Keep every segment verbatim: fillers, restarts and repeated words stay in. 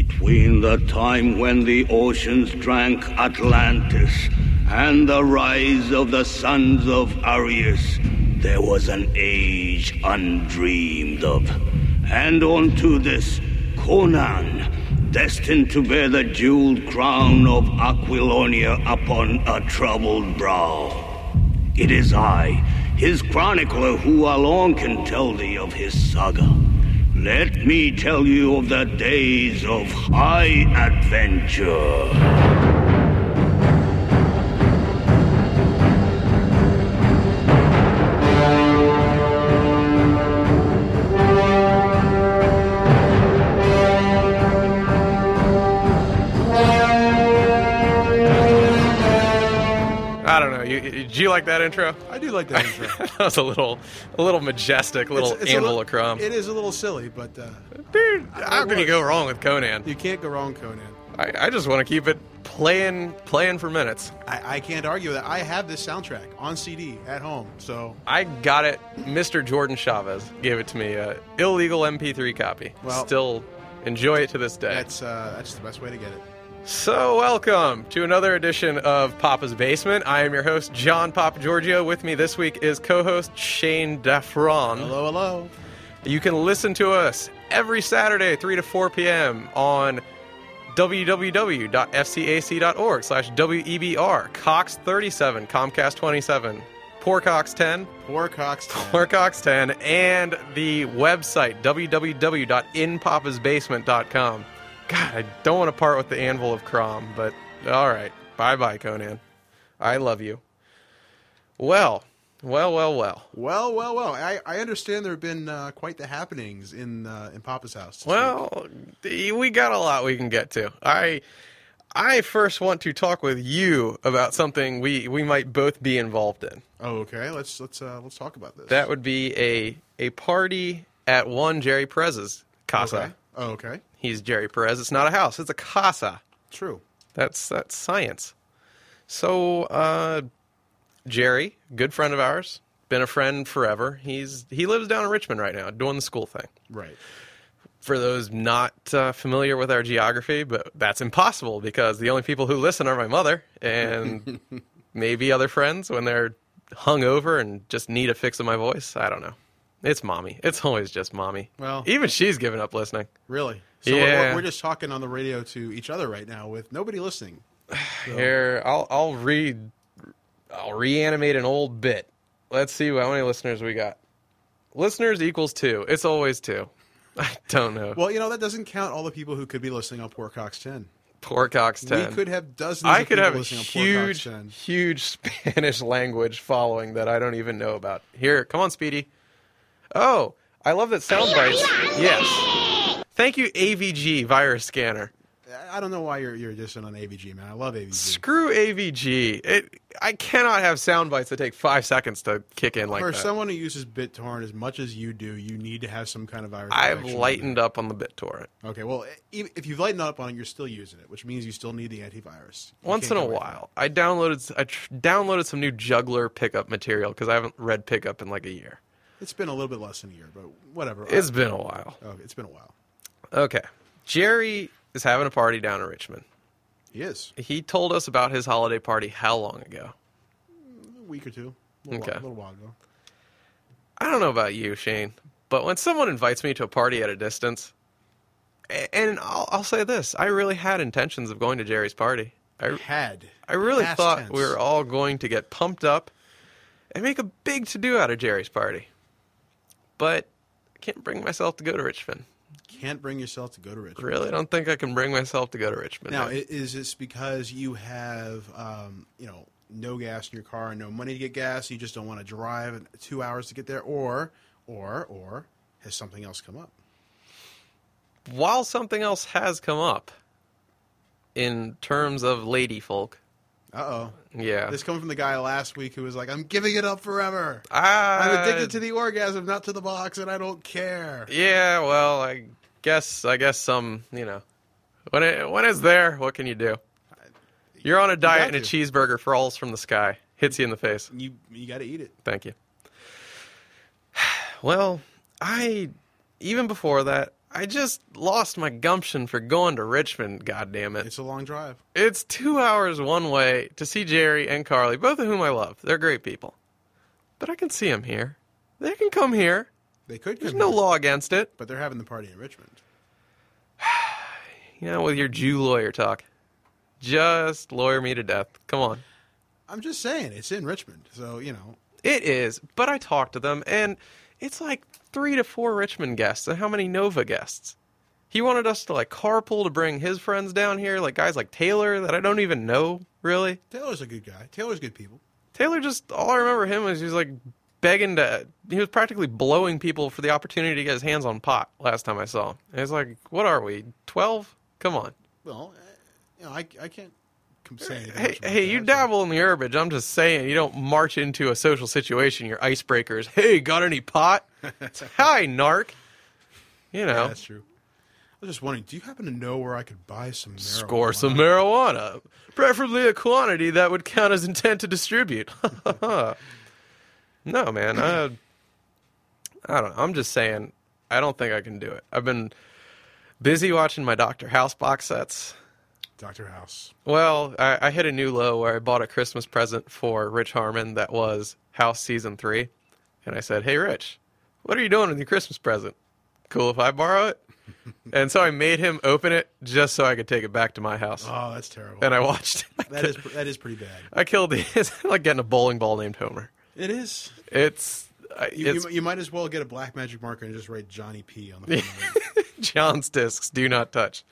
Between the time when the oceans drank Atlantis and the rise of the sons of Arius, there was an age undreamed of. And unto this, Conan, destined to bear the jeweled crown of Aquilonia upon a troubled brow. It is I, his chronicler, who alone can tell thee of his saga. Let me tell you of the days of high adventure. Did you like that intro? I do like that intro. That was a little, a little majestic, little it's, it's Anvil little, of Crom. It is a little silly, but uh, dude, how can you go wrong with Conan? You can't go wrong, Conan. I, I just want to keep it playing, playing for minutes. I, I can't argue that. I have this soundtrack on C D at home, so I got it. Mister Jordan Chavez gave it to me, uh, illegal M P three copy. Well, still enjoy it to this day. That's uh, that's the best way to get it. So, welcome to another edition of Papa's Basement. I am your host, John Papa Giorgio. With me this week is co-host Shane Daffron. Hello, hello. You can listen to us every Saturday, three to four p.m. on www.fcac.org slash WEBR, Cox thirty-seven, Comcast twenty-seven, Poorcox ten, Poorcox ten, Poorcox ten, and the website, w w w dot in papas basement dot com. God, I don't want to part with the Anvil of Crom, but all right. Bye-bye, Conan. I love you. Well, well, well, well. Well, well, well. I, I understand there have been uh, quite the happenings in uh, in Papa's house. Well, week. we got a lot we can get to. I I first want to talk with you about something we, we might both be involved in. Oh, okay. Let's let's uh, let's talk about this. That would be a a party at one Jerry Perez's casa. Okay. Oh, okay. He's Jerry Perez. It's not a house. It's a casa. True. That's that's science. So, uh, Jerry, good friend of ours, been a friend forever. He's he lives down in Richmond right now, doing the school thing. Right. For those not uh, familiar with our geography, but that's impossible because the only people who listen are my mother and maybe other friends when they're hungover and just need a fix of my voice. I don't know. It's mommy. It's always just mommy. Well, even she's given up listening. Really? So yeah. we're, we're just talking on the radio to each other right now with nobody listening. So. Here, I'll I'll read, I'll reanimate an old bit. Let's see how many listeners we got. Listeners equals two. It's always two. I don't know. Well, you know, that doesn't count all the people who could be listening on Poorcox ten. Poorcox ten. We could have dozens I of could people have a listening huge, on Poorcox ten. huge Spanish language following that I don't even know about. Here, come on, Speedy. Oh, I love that sound bites. Yes. Thank you, A V G Virus Scanner. I don't know why you're you're dissing on A V G, man. I love A V G. Screw A V G. It, I cannot have sound bites that take five seconds to kick in like For that. For someone who uses BitTorrent as much as you do, you need to have some kind of virus I've protection. lightened up on the BitTorrent. Okay, well, if you've lightened up on it, you're still using it, which means you still need the antivirus. You Once in a while. I downloaded I tr- downloaded some new Juggler pickup material because I haven't read pickup in like a year. It's been a little bit less than a year, but whatever. It's I, been a while. Okay, it's been a while. Okay. Jerry is having a party down in Richmond. He is. He told us about his holiday party how long ago? A week or two. A little, okay. while, a little while ago. I don't know about you, Shane, but when someone invites me to a party at a distance, and I'll, I'll say this, I really had intentions of going to Jerry's party. I had. I really Past thought tense. we were all going to get pumped up and make a big to-do out of Jerry's party. But I can't bring myself to go to Richmond. Can't bring yourself to go to Richmond. Really don't think I can bring myself to go to Richmond. Now, right? Is this because you have, um, you know, no gas in your car and no money to get gas, you just don't want to drive two hours to get there, or, or, or has something else come up? While something else has come up, in terms of lady folk. Uh-oh. Yeah. This coming from the guy last week who was like, I'm giving it up forever. Uh, I'm addicted to the orgasm, not to the box, and I don't care. Yeah, well, I guess I guess some, you know, when it when it's there, what can you do? You're on a diet and a cheeseburger falls from the sky, hits you in the face. You you got to eat it. Thank you. Well, I even before that, I just lost my gumption for going to Richmond, goddammit. It's a long drive. It's two hours one way to see Jerry and Carly, both of whom I love. They're great people. But I can see them here. They can come here. They could come There's no here, law against it. but they're having the party in Richmond. You know, with your Jew lawyer talk. Just lawyer me to death. Come on. I'm just saying, it's in Richmond, so, you know. It is, but I talked to them, and it's like three to four Richmond guests, and how many Nova guests? He wanted us to, like, carpool to bring his friends down here, like guys like Taylor that I don't even know, really. Taylor's a good guy. Taylor's good people. Taylor just, all I remember him was he was, like, begging to, he was practically blowing people for the opportunity to get his hands on pot last time I saw him. And it's like, what are we, twelve? Come on. Well, uh, you know, I, I can't com- say anything. Hey, much about hey, that, you so- dabble in the herbage. I'm just saying, you don't march into a social situation. Your icebreakers. Hey, got any pot? Hi, narc. You know, Yeah, that's true. I was just wondering, do you happen to know where I could buy some marijuana? score some marijuana, preferably a quantity that would count as intent to distribute. No, man. I, I don't know. I'm just saying, I don't think I can do it. I've been busy watching my Doctor House box sets. Doctor House. Well, I, I hit a new low where I bought a Christmas present for Rich Harmon that was House Season three. And I said, hey, Rich, what are you doing with your Christmas present? Cool if I borrow it? And so I made him open it just so I could take it back to my house. Oh, that's terrible. And I watched it. that is that is pretty bad. I killed the, it's like getting a bowling ball named Homer. It is. It's, I- You, it's you, you might as well get a black magic marker and just write Johnny P on the front of it. John's discs, do not touch.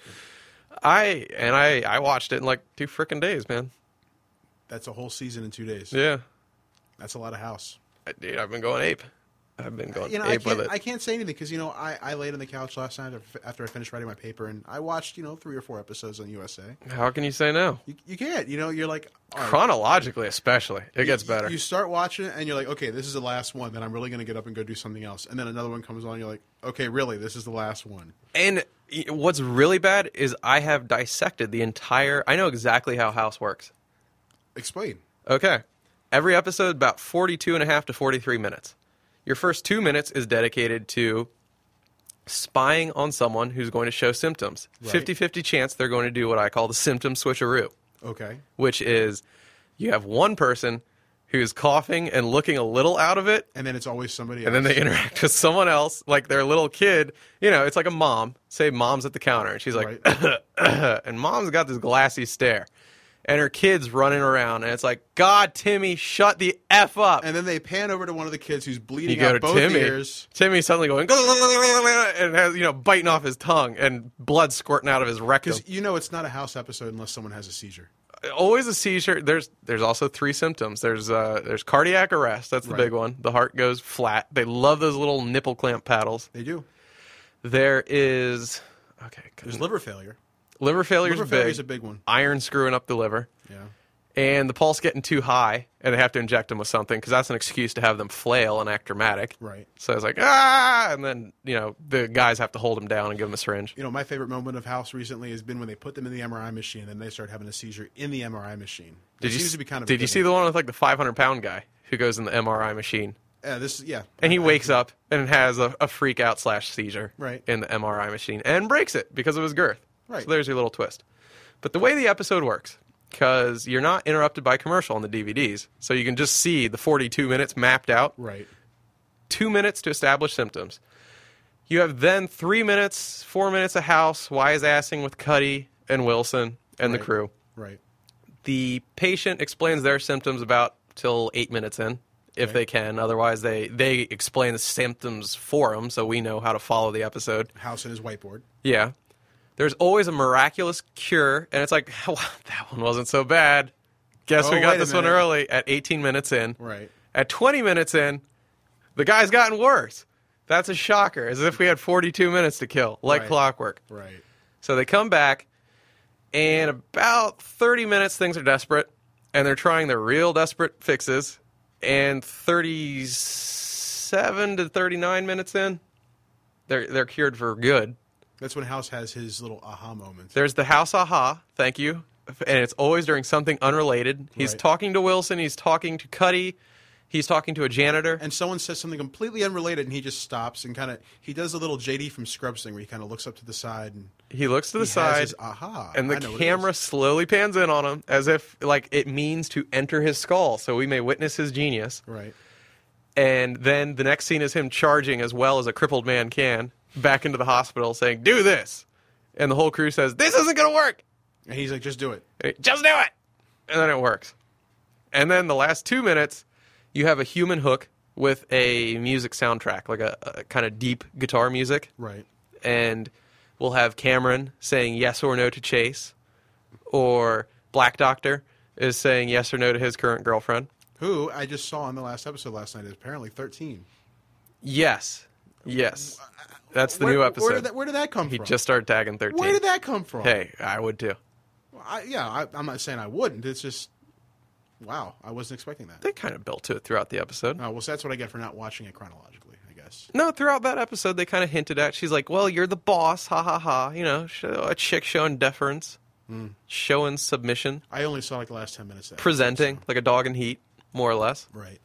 I, and I, I watched it in like two frickin' days, man. That's a whole season in two days. Yeah. That's a lot of House. I, dude, I've been going ape. I've been going You know, I ape with can't, it. I can't say anything because, you know, I, I laid on the couch last night after I finished writing my paper and I watched, you know, three or four episodes on U S A. How can you say no? You, you can't. You know, you're like... all right. Chronologically, especially, it gets You- better. You start watching it and you're like, okay, this is the last one. Then I'm really going to get up and go do something else. And then another one comes on and you're like, okay, really, this is the last one. And what's really bad is I have dissected the entire... I know exactly how House works. Explain. Okay. Every episode about forty-two and a half to forty-three minutes. Your first two minutes is dedicated to spying on someone who's going to show symptoms. Right. fifty-fifty chance they're going to do what I call the symptom switcheroo, Okay. which is you have one person who's coughing and looking a little out of it, And then it's always somebody else. and then they interact with someone else, like their little kid. You know, it's like a mom. Say mom's at the counter, and she's like, Right. and mom's got this glassy stare. And her kid's running around, and it's like, God, Timmy, shut the F up. And then they pan over to one of the kids who's you bleeding go out to both Timmy. ears. Timmy suddenly going, and has, you know, biting off his tongue and blood squirting out of his rectum. Because you know it's not a House episode unless someone has a seizure. Always a seizure. There's there's also three symptoms. There's uh there's cardiac arrest. That's the Right. big one. The heart goes flat. They love those little nipple clamp paddles. They do. There is okay. There's liver failure. liver failure Liver is failure big. is a big one. Iron screwing up the liver. Yeah. And the pulse getting too high, and they have to inject them with something because that's an excuse to have them flail and act dramatic. Right. So it's like, ah! And then, you know, the guys have to hold them down and give them a syringe. You know, my favorite moment of House recently has been when they put them in the M R I machine and they start having a seizure in the M R I machine. Did it you, seems to be kind of a did you good see one. the one with, like, the five hundred pound guy who goes in the M R I machine? Uh, this, yeah. And he I- wakes up and has a, a freak out slash seizure Right. in the M R I machine and breaks it because of his girth. Right. So there's your little twist. But the way the episode works, because you're not interrupted by commercial on the D V Ds, so you can just see the forty-two minutes mapped out. Right. Two minutes to establish symptoms. You have then three minutes, four minutes of House, wise-assing with Cuddy and Wilson and the Right. crew. Right. The patient explains their symptoms about till eight minutes in, if Okay. they can. Otherwise, they, they explain the symptoms for them, so we know how to follow the episode. House and his whiteboard. Yeah. There's always a miraculous cure, and it's like, well, that one wasn't so bad. Guess Oh, we wait got a this one minute. early at eighteen minutes in. Right. At twenty minutes in, the guy's gotten worse. That's a shocker, as if we had forty-two minutes to kill, like Right. clockwork. Right. So they come back, and about thirty minutes, things are desperate, and they're trying their real desperate fixes. And thirty-seven to thirty-nine minutes in, they're they're cured for good. That's when House has his little aha moment. There's the house aha, thank you, and it's always during something unrelated. He's Right. talking to Wilson, he's talking to Cuddy, He's talking to a janitor. And someone says something completely unrelated, and he just stops and kind of he does a little J D from Scrubs thing where he kind of looks up to the side and He looks to the he has side, his aha, and the I know what it camera is. slowly pans in on him as if like it means to enter his skull so we may witness his genius. Right. And then the next scene is him charging as well as a crippled man can back into the hospital saying, do this. And the whole crew says, this isn't going to work. And he's like, just do it. Just do it. And then it works. And then the last two minutes, you have a human hook with a music soundtrack, like a, a kind of deep guitar music. Right. And we'll have Cameron saying yes or no to Chase, or Black Doctor is saying yes or no to his current girlfriend. Who I just saw on the last episode last night is apparently thirteen. Yes. Yes. That's the where, new episode. Where did that, where did that come he from? just started tagging thirteen. Where did that come from? Hey, I would too. I, yeah, I, I'm not saying I wouldn't. It's just, wow, I wasn't expecting that. They kind of built to it throughout the episode. Oh, well, so that's what I get for not watching it chronologically, I guess. No, throughout that episode, they kind of hinted at. She's like, well, you're the boss. Ha ha ha. You know, show, a chick showing deference, Mm. showing submission, I only saw like the last ten minutes of that. presenting So- like a dog in heat, more or less. Right.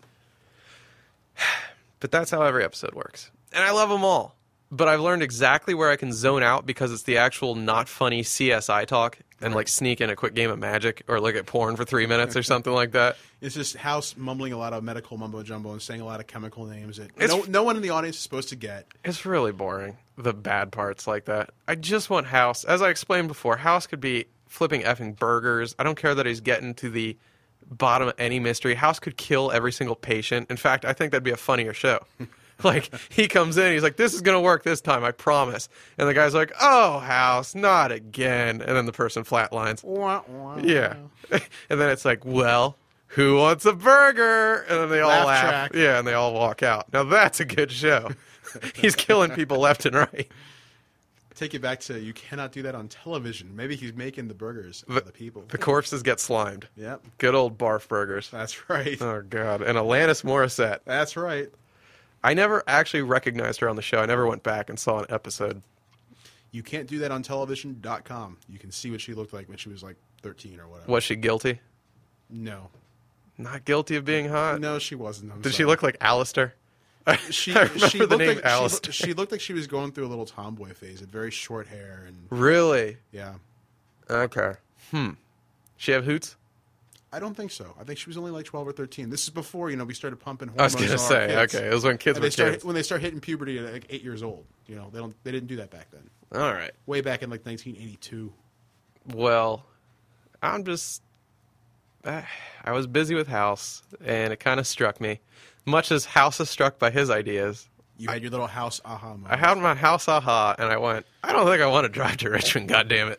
But that's how every episode works. And I love them all. But I've learned exactly where I can zone out because it's the actual not funny C S I talk and like sneak in a quick game of Magic or look at porn for three minutes or something like that. It's just House mumbling a lot of medical mumbo jumbo and saying a lot of chemical names that It's- no, no one in the audience is supposed to get. It's really boring, the bad parts like that. I just want House. As I explained before, House could be flipping effing burgers. I don't care that he's getting to the bottom of any mystery. House could kill every single patient. In fact, I think that'd be a funnier show. Like, he comes in, he's like, this is going to work this time, I promise. And the guy's like, oh, House, not again. And then the person flatlines. Wah, wah. Yeah. And then it's like, well, who wants a burger? And then they all Laugh laugh. track. Yeah, and they all walk out. Now that's a good show. He's killing people left and right. Take it back to you cannot do that on television. Maybe he's making the burgers for The, the people. the corpses get slimed. Yep, Good old barf burgers. that's right. Oh, God. And Alanis Morissette. That's right. I never actually recognized her on the show. I never went back and saw an episode. You can't do that on television dot com. You can see what she looked like when she was like thirteen or whatever. Was she guilty? No. Not guilty of being hot? No, she wasn't. I'm Did she sorry. look like Alistair? She, I remember she the looked name like she, Alistair. looked- she looked like she was going through a little tomboy phase. Had very short hair and Really? yeah. Okay. Hmm. She have hoots? I don't think so. I think she was only like twelve or thirteen. This is before, you know, we started pumping I was hormones. going to on our say, kids. okay. It was when kids And were they start, kids. when they start hitting puberty at like eight years old. You know, they don't. They didn't do that back then. All right. Way back in like nineteen eighty-two. Well, I'm just. I was busy with House, and it kind of struck me. Much as House is struck by his ideas, You had your little house aha moment. I had my house aha, and I went, I don't think I want to drive to Richmond, goddammit.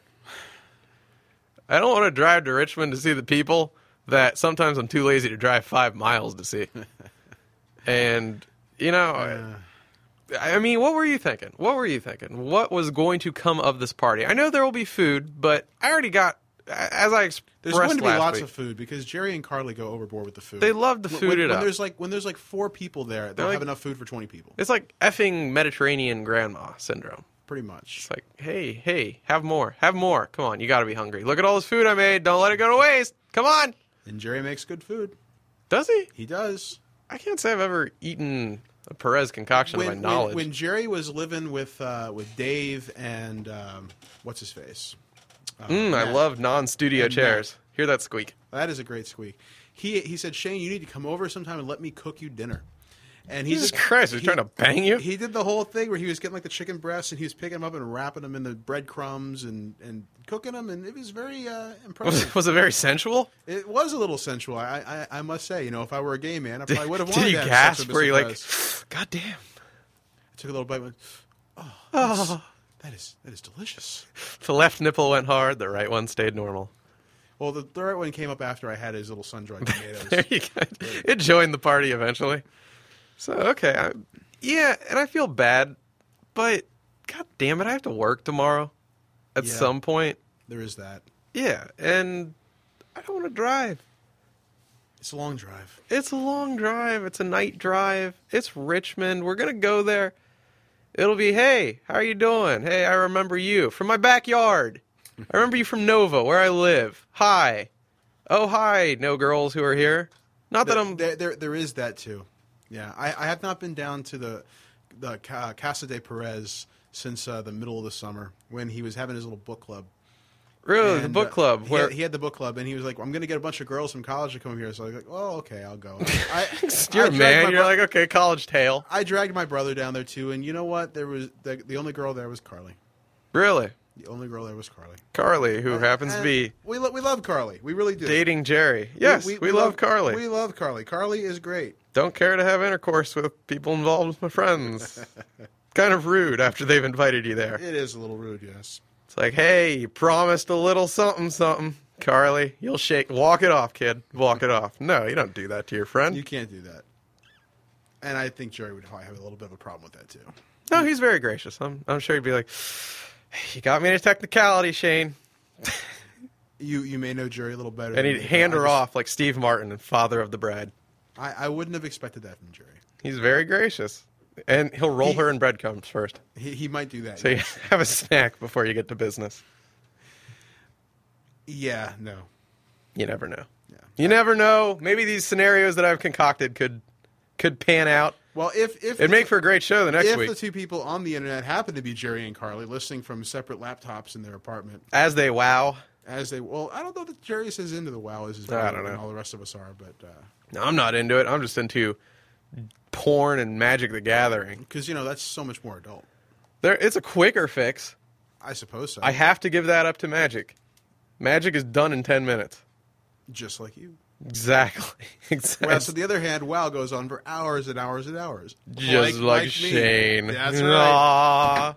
I don't want to drive to Richmond to see the people that sometimes I'm too lazy to drive five miles to see. And, you know, Uh, I mean, what were you thinking? What were you thinking? What was going to come of this party? I know there will be food, but I already got, as I expressed there's going to be last lots week, of food because Jerry and Carly go overboard with the food. they love to When- food when, it when up. There's like when there's like four people there, they'll like- have enough food for twenty people. It's like effing Mediterranean grandma syndrome. Pretty much. It's like, hey, hey, have more, have more. Come on, you got to be hungry. Look at all this food I made. Don't let it go to waste. Come on. And Jerry makes good food. Does he? He does. I can't say I've ever eaten a Perez concoction When, to my knowledge. when, when Jerry was living with uh, with Dave and um, what's his face? Uh, mm, I Matt. love non-studio And chairs. Hear that squeak. That is a great squeak. He he said, Shane, you need to come over sometime and let me cook you dinner. And he's Jesus Christ, is he trying to bang you? He did the whole thing where he was getting like the chicken breasts and he was picking them up and wrapping them in the breadcrumbs and, and cooking them, and it was very uh, Was impressive. it, was it very sensual? It was a little sensual, I, I I must say. You know, if I were a gay man, I probably would have Did wanted you to have gasp? sex with Were you Mister like, Perez. God damn. I took a little bite and went, oh, Oh. that is that is delicious. The left nipple went hard. The right one stayed normal. Well, the, the right one came up after I had his little sun-dried tomatoes. There you go. It joined the party eventually. So, okay. I, yeah, and I feel bad, but God damn it, I have to work tomorrow at Yeah. some point. There is that. Yeah, and I don't want to drive. It's a long drive. It's a long drive. It's a night drive. It's Richmond. We're going to go there. It'll be, hey, how are you doing? Hey, I remember you from my backyard. I remember you from Nova, where I live. Hi. Oh, hi, no girls who are here. Not that There- I'm. there, there, there is that too. Yeah, I, I have not been down to the the Ca- Casa de Perez since uh, the middle of the summer when he was having his little book club. Really, the And, book uh, club he where had, he had the book club, and he was like, "I'm going to get a bunch of girls from college to come here." So I was like, "Oh, okay, I'll go." I, you're I a dragged man. my You're bro- like, okay, college tale. I dragged my brother down there too, and you know what? There was the, the only girl there was Carly. Really, The only girl there was Carly. Carly, who happens to And be we lo- we love Carly. We really do. dating Jerry. Yes, we, love Carly. We love Carly. Carly is great. Don't care to have intercourse with people involved with my friends. Kind of rude after they've invited you there. It is a little rude, yes. It's like, hey, you promised a little something, something. Carly, you'll shake. Walk it off, kid. Walk it off. No, you don't do that to your friend. You can't do that. And I think Jerry would probably have a little bit of a problem with that too. No, he's very gracious. I'm, I'm sure he'd be like, you got me in a technicality, Shane. You you may know Jerry a little better. And than he'd me, but hand I her just- off like Steve Martin and Father of the Bride. I, I wouldn't have expected that from Jerry. He's very gracious. And he'll roll He- her in breadcrumbs first. He, he might do that. So you have a snack before you get to business. Yeah, no. You never know. Yeah. You never know. Maybe these scenarios that I've concocted could could pan out. Well, if if It'd make for a great show the next if week. the two people on the internet happen to be Jerry and Carly, listening from separate laptops in their apartment, As they wow. as they well, I don't know that Jerry is as into the WoW as his I brother don't and know. all the rest of us are, but uh, No, I'm not into it. I'm just into porn and Magic the Gathering. because you know that's so much more adult. There, it's a quicker fix. I suppose so. I have to give that up to Magic. Magic is done in ten minutes. just like you. Exactly. exactly. Whereas on the other hand, WoW goes on for hours and hours and hours. Just like, me. Shane. That's right. Aw.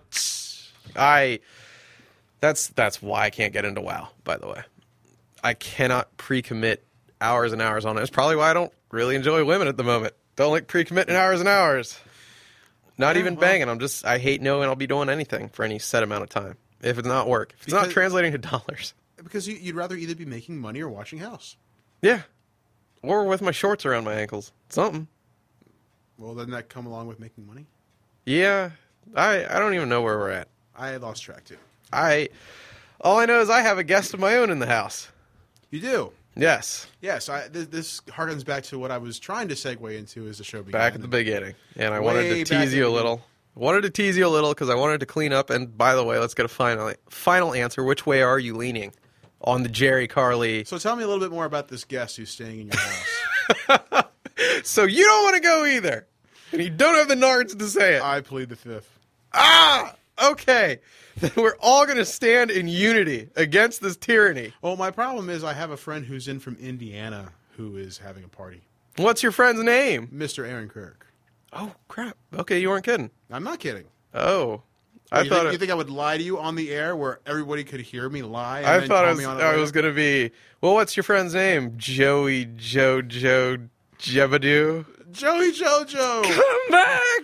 I. That's that's why I can't get into WoW. By the way, I cannot pre-commit hours and hours on it. It's probably why I don't really enjoy women at the moment. Don't like pre-committing hours and hours. Not Yeah, even well- banging. I'm just. I hate knowing I'll be doing anything for any set amount of time. If it's not work, if it's not Because- translating to dollars. Because you, you'd rather either be making money or watching House. Yeah. Or with my shorts around my ankles. Something. Well, doesn't that come along with making money? Yeah. I I don't even know where we're at. I lost track too. I all I know is I have a guest of my own in the house. You do. Yes. Yes, I, this, this harkens back to what I was trying to segue into as the show began. Back at the beginning. And I Way wanted to back tease in you a the little. Wanted to tease you a little because I wanted to clean up. And by the way, let's get a final final answer. Which way are you leaning on the Jerry Carly? So tell me a little bit more about this guest who's staying in your house. So you don't want to go either. And you don't have the nards to say it. I plead the fifth. Ah! Okay. Then we're all going to stand in unity against this tyranny. Well, my problem is I have a friend who's in from Indiana who is having a party. What's your friend's name? Mister Aaron Kirk. Oh, crap. Okay, you weren't kidding. I'm not kidding. Oh. I you, thought think, it, you think I would lie to you on the air where everybody could hear me lie? And I then thought call it was, me on I later? was going to be, well, what's your friend's name? Joey Jojo Jebadoo? Joey Jojo. Come back!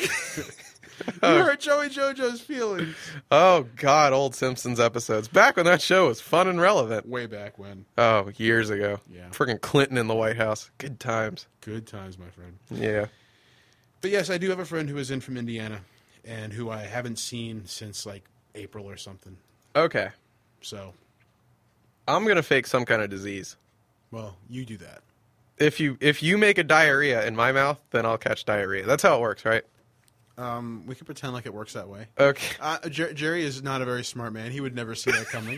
You hurt Joey Jojo's feelings. Oh, God, old Simpsons episodes. Back when that show was fun and relevant. Way back when. Oh, years ago. Yeah. Freaking Clinton in the White House. Good times. Good times, my friend. Yeah. But yes, I do have a friend who is in from Indiana and who I haven't seen since like April or something. Okay. So, I'm going to fake some kind of disease. well, you do that. If you if you make a diarrhea in my mouth, then I'll catch diarrhea. That's how it works, right? Um, we can pretend like it works that way. Okay. Uh, Jer- Jerry is not a very smart man. He would never see that coming.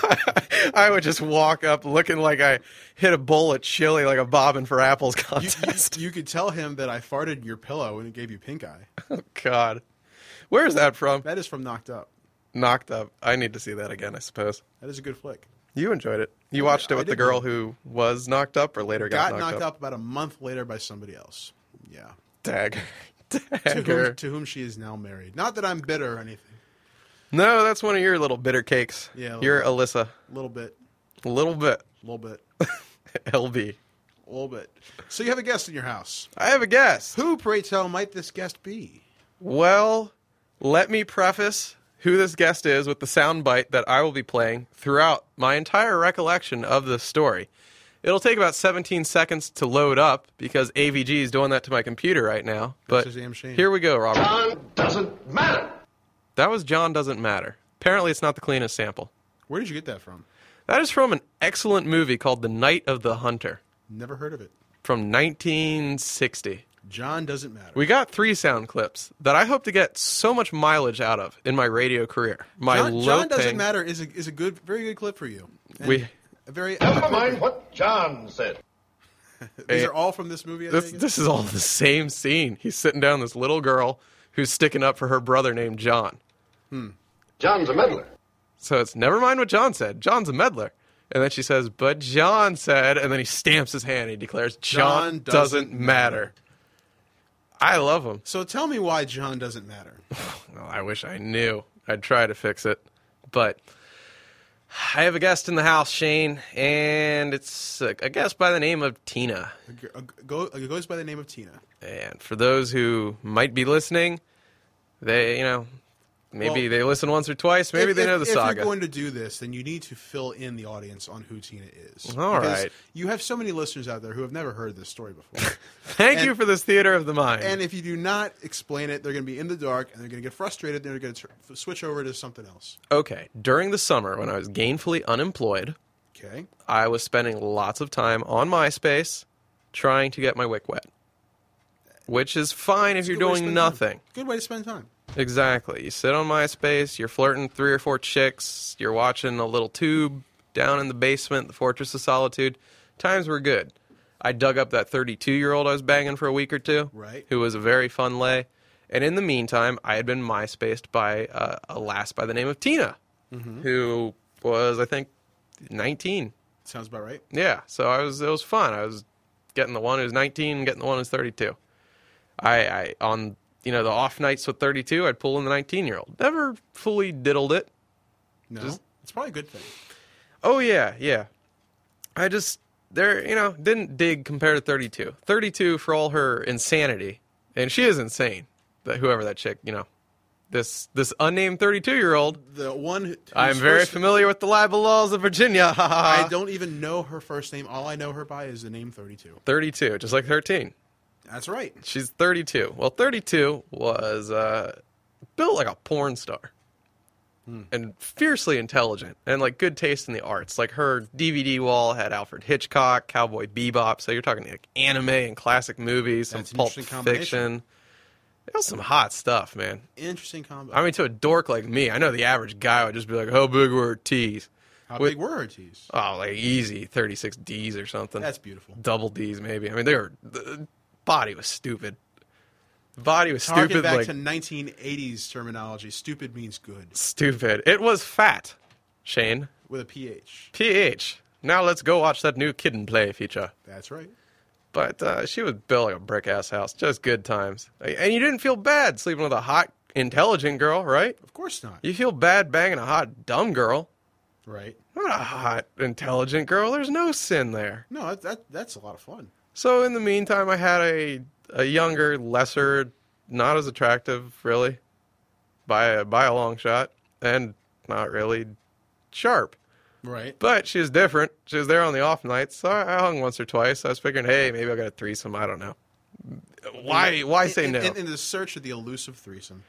I would just walk up looking like I hit a bowl at chili like a bobbing for apples you, contest. you, you could tell him that I farted in your pillow and it gave you pink eye. Oh, God. Where's that from? That is from Knocked Up. Knocked Up. I need to see that again, I suppose. That is a good flick. You enjoyed it. You I watched did- it I with the did girl good. who was knocked up or later got, Got knocked, knocked up. up about a month later by somebody else. Yeah. Dagger. To Dagger. whom, to whom she is now married. Not that I'm bitter or anything. No, that's one of your little bitter cakes. Yeah, a little You're bit. Alyssa. A little bit. A little bit. A little bit. L B. A little bit. So you have a guest in your house. I have a guess. Who, pray tell, might this guest be? Well, let me preface who this guest is with the soundbite that I will be playing throughout my entire recollection of this story. It'll take about seventeen seconds to load up because A V G is doing that to my computer right now. But That's a damn shame. here we go, Robert. John doesn't matter. That was John Doesn't Matter. Apparently it's not the cleanest sample. Where did you get that from? That is from an excellent movie called The Night of the Hunter. Never heard of it. from nineteen sixty. John Doesn't Matter. We got three sound clips that I hope to get so much mileage out of in my radio career. My John, low John Doesn't paying- Matter is a, is a good, very good clip for you. And We- a very Never mind what John said. These are all from this movie, I This, take it? this is all the same scene. He's sitting down this little girl who's sticking up for her brother named John. John's a meddler. So it's never mind what John said. John's a meddler. And then she says, but John said, and then he stamps his hand and he declares, John, John doesn't, doesn't matter. I love him. So tell me why John doesn't matter. Well, I wish I knew. I'd try to fix it. But I have a guest in the house, Shane, and it's a, a guest by the name of Tina. It go- it goes by the name of Tina. And for those who might be listening, they, you know, maybe Well, they listen once or twice. Maybe if, they know if, the if saga. you're going to do this, then you need to fill in the audience on who Tina is. All Because right. You have so many listeners out there who have never heard this story before. Thank and- you for this theater of the mind. And if you do not explain it, they're going to be in the dark, and they're going to get frustrated, and they're going to tr- switch over to something else. Okay, during the summer when I was gainfully unemployed, Okay? I was spending lots of time on MySpace trying to get my wick wet. Which is fine if It's a you're good way to doing spend nothing. time. Good way to spend time. Exactly. You sit on MySpace, you're flirting three or four chicks, you're watching a little tube down in the basement, the Fortress of Solitude. Times were good. I dug up that thirty-two-year-old I was banging for a week or two, Right. who was a very fun lay. And in the meantime, I had been MySpaced by uh, a lass by the name of Tina, Mm-hmm. who was, I think, nineteen. Sounds about right. Yeah, so I was it was fun. I was getting the one who's nineteen, getting the one who's thirty-two. I, I on you know the off nights with thirty-two, I'd pull in the nineteen-year-old. Never fully diddled it. No? Just- it's probably a good thing. Oh yeah, yeah. I just there you know didn't dig compared to thirty-two. thirty-two for all her insanity, and she is insane. That whoever that chick, you know, this this unnamed thirty-two-year-old. The one who, I'm whose very first- familiar with the libel laws of Virginia. I don't even know her first name. All I know her by is the name thirty-two. thirty-two, just like thirteen. That's right. She's thirty-two. Well, thirty-two was uh, built like a porn star. And fiercely intelligent and like good taste in the arts. Like her D V D wall had Alfred Hitchcock, Cowboy Bebop. So you're talking like anime and classic movies, some That's an Pulp interesting combination. Fiction. It was some hot stuff, man. Interesting combo. I mean, to a dork like me, I know the average guy would just be like, "How big were her T's?" How with- big were her tees? Oh, like easy thirty-six D's or something. That's beautiful. Double D's maybe. I mean, they were the body was stupid. The body was Harken stupid, back like to nineteen eighties terminology. Stupid means good stupid. It was fat, Shane. with a P H. P H. Now let's go watch that new Kid and Play feature. That's right. But uh, she was built like a brick ass house. Just good times. And you didn't feel bad sleeping with a hot, intelligent girl, right? Of course not. You feel bad banging a hot, dumb girl. Right. Not a hot, intelligent girl. There's no sin there. No, that, that that's a lot of fun. So in the meantime, I had a a younger, lesser, not as attractive, really, by a, by a long shot, and not really sharp. Right. But she was different. She was there on the off nights, so I I hung once or twice. I was figuring, hey, maybe I'll get a threesome. I don't know. Why Why say in, no? In, in the search of the elusive threesome.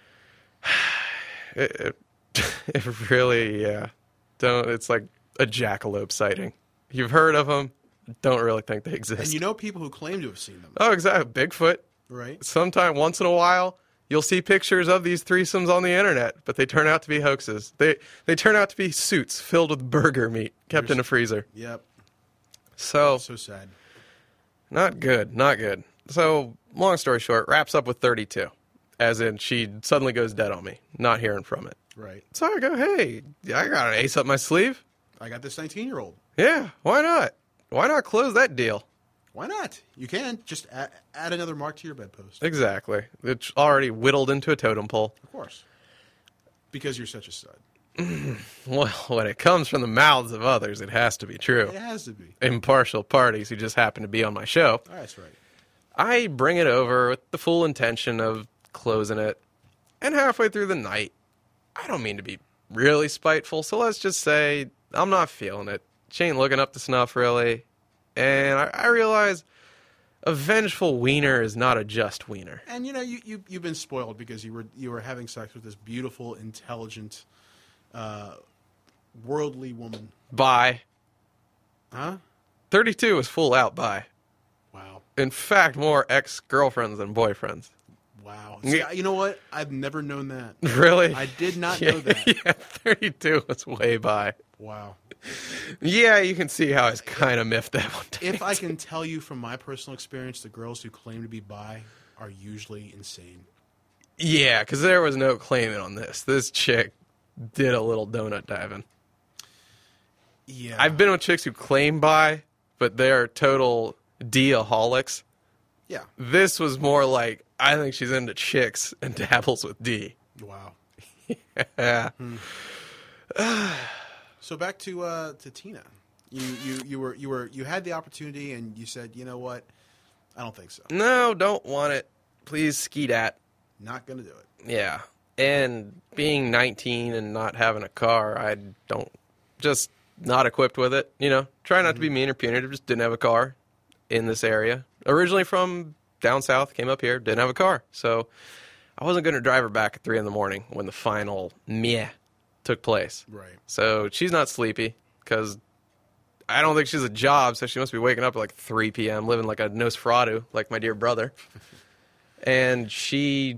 It, it, it really, yeah. Don't. It's like a jackalope sighting. You've heard of them. Don't really think they exist. And you know people who claim to have seen them. Oh, exactly. Bigfoot. Right. Sometime, once in a while, you'll see pictures of these threesomes on the internet, but they turn out to be hoaxes. They they turn out to be suits filled with burger meat kept in a freezer. Yep. So, So sad. not good. Not good. So, long story short, wraps up with thirty-two. As in, she suddenly goes dead on me, not hearing from it. Right. So I go, hey, I got an ace up my sleeve. I got this nineteen-year-old. Yeah, why not? Why not close that deal? Why not? You can. Just add, add another mark to your bedpost. Exactly. It's already whittled into a totem pole. Of course. Because you're such a stud. Well, when it comes from the mouths of others, it has to be true. It has to be. Impartial parties who just happen to be on my show. Oh, that's right. I bring it over with the full intention of closing it. And halfway through the night, I don't mean to be really spiteful, so let's just say I'm not feeling it. She ain't looking up to snuff, really. And I, I realize a vengeful wiener is not a just wiener. And you know, you, you you've been spoiled because you were you were having sex with this beautiful, intelligent, uh, worldly woman. Bye. Huh? thirty-two is full out bye. Wow. In fact, more ex-girlfriends than boyfriends. Wow. See, Yeah. you know what? I've never known that. Really? I did not yeah, know that. Yeah, thirty-two was way by. Wow. Yeah, you can see how I was kind of miffed that one day. If I can tell you from my personal experience, the girls who claim to be bi are usually insane. Yeah, because there was no claiming on this. This chick did a little donut diving. Yeah. I've been with chicks who claim bi, but they're total D-aholics. Yeah. This was more like, I think she's into chicks and dabbles with D. Wow. Yeah. So back to uh, to Tina. You, you you were you were you had the opportunity and you said, you know what? I don't think so. No, don't want it. Please skeet at. Not gonna do it. Yeah. And being nineteen and not having a car, I don't, just not equipped with it, you know. Try not mm-hmm. to be mean or punitive, just didn't have a car in this area. Originally from down south, came up here, didn't have a car. So I wasn't going to drive her back at three in the morning when the final meh took place. Right. So she's not sleepy because I don't think she has a job, so she must be waking up at like three p.m., living like a Nosferatu, like my dear brother. And she,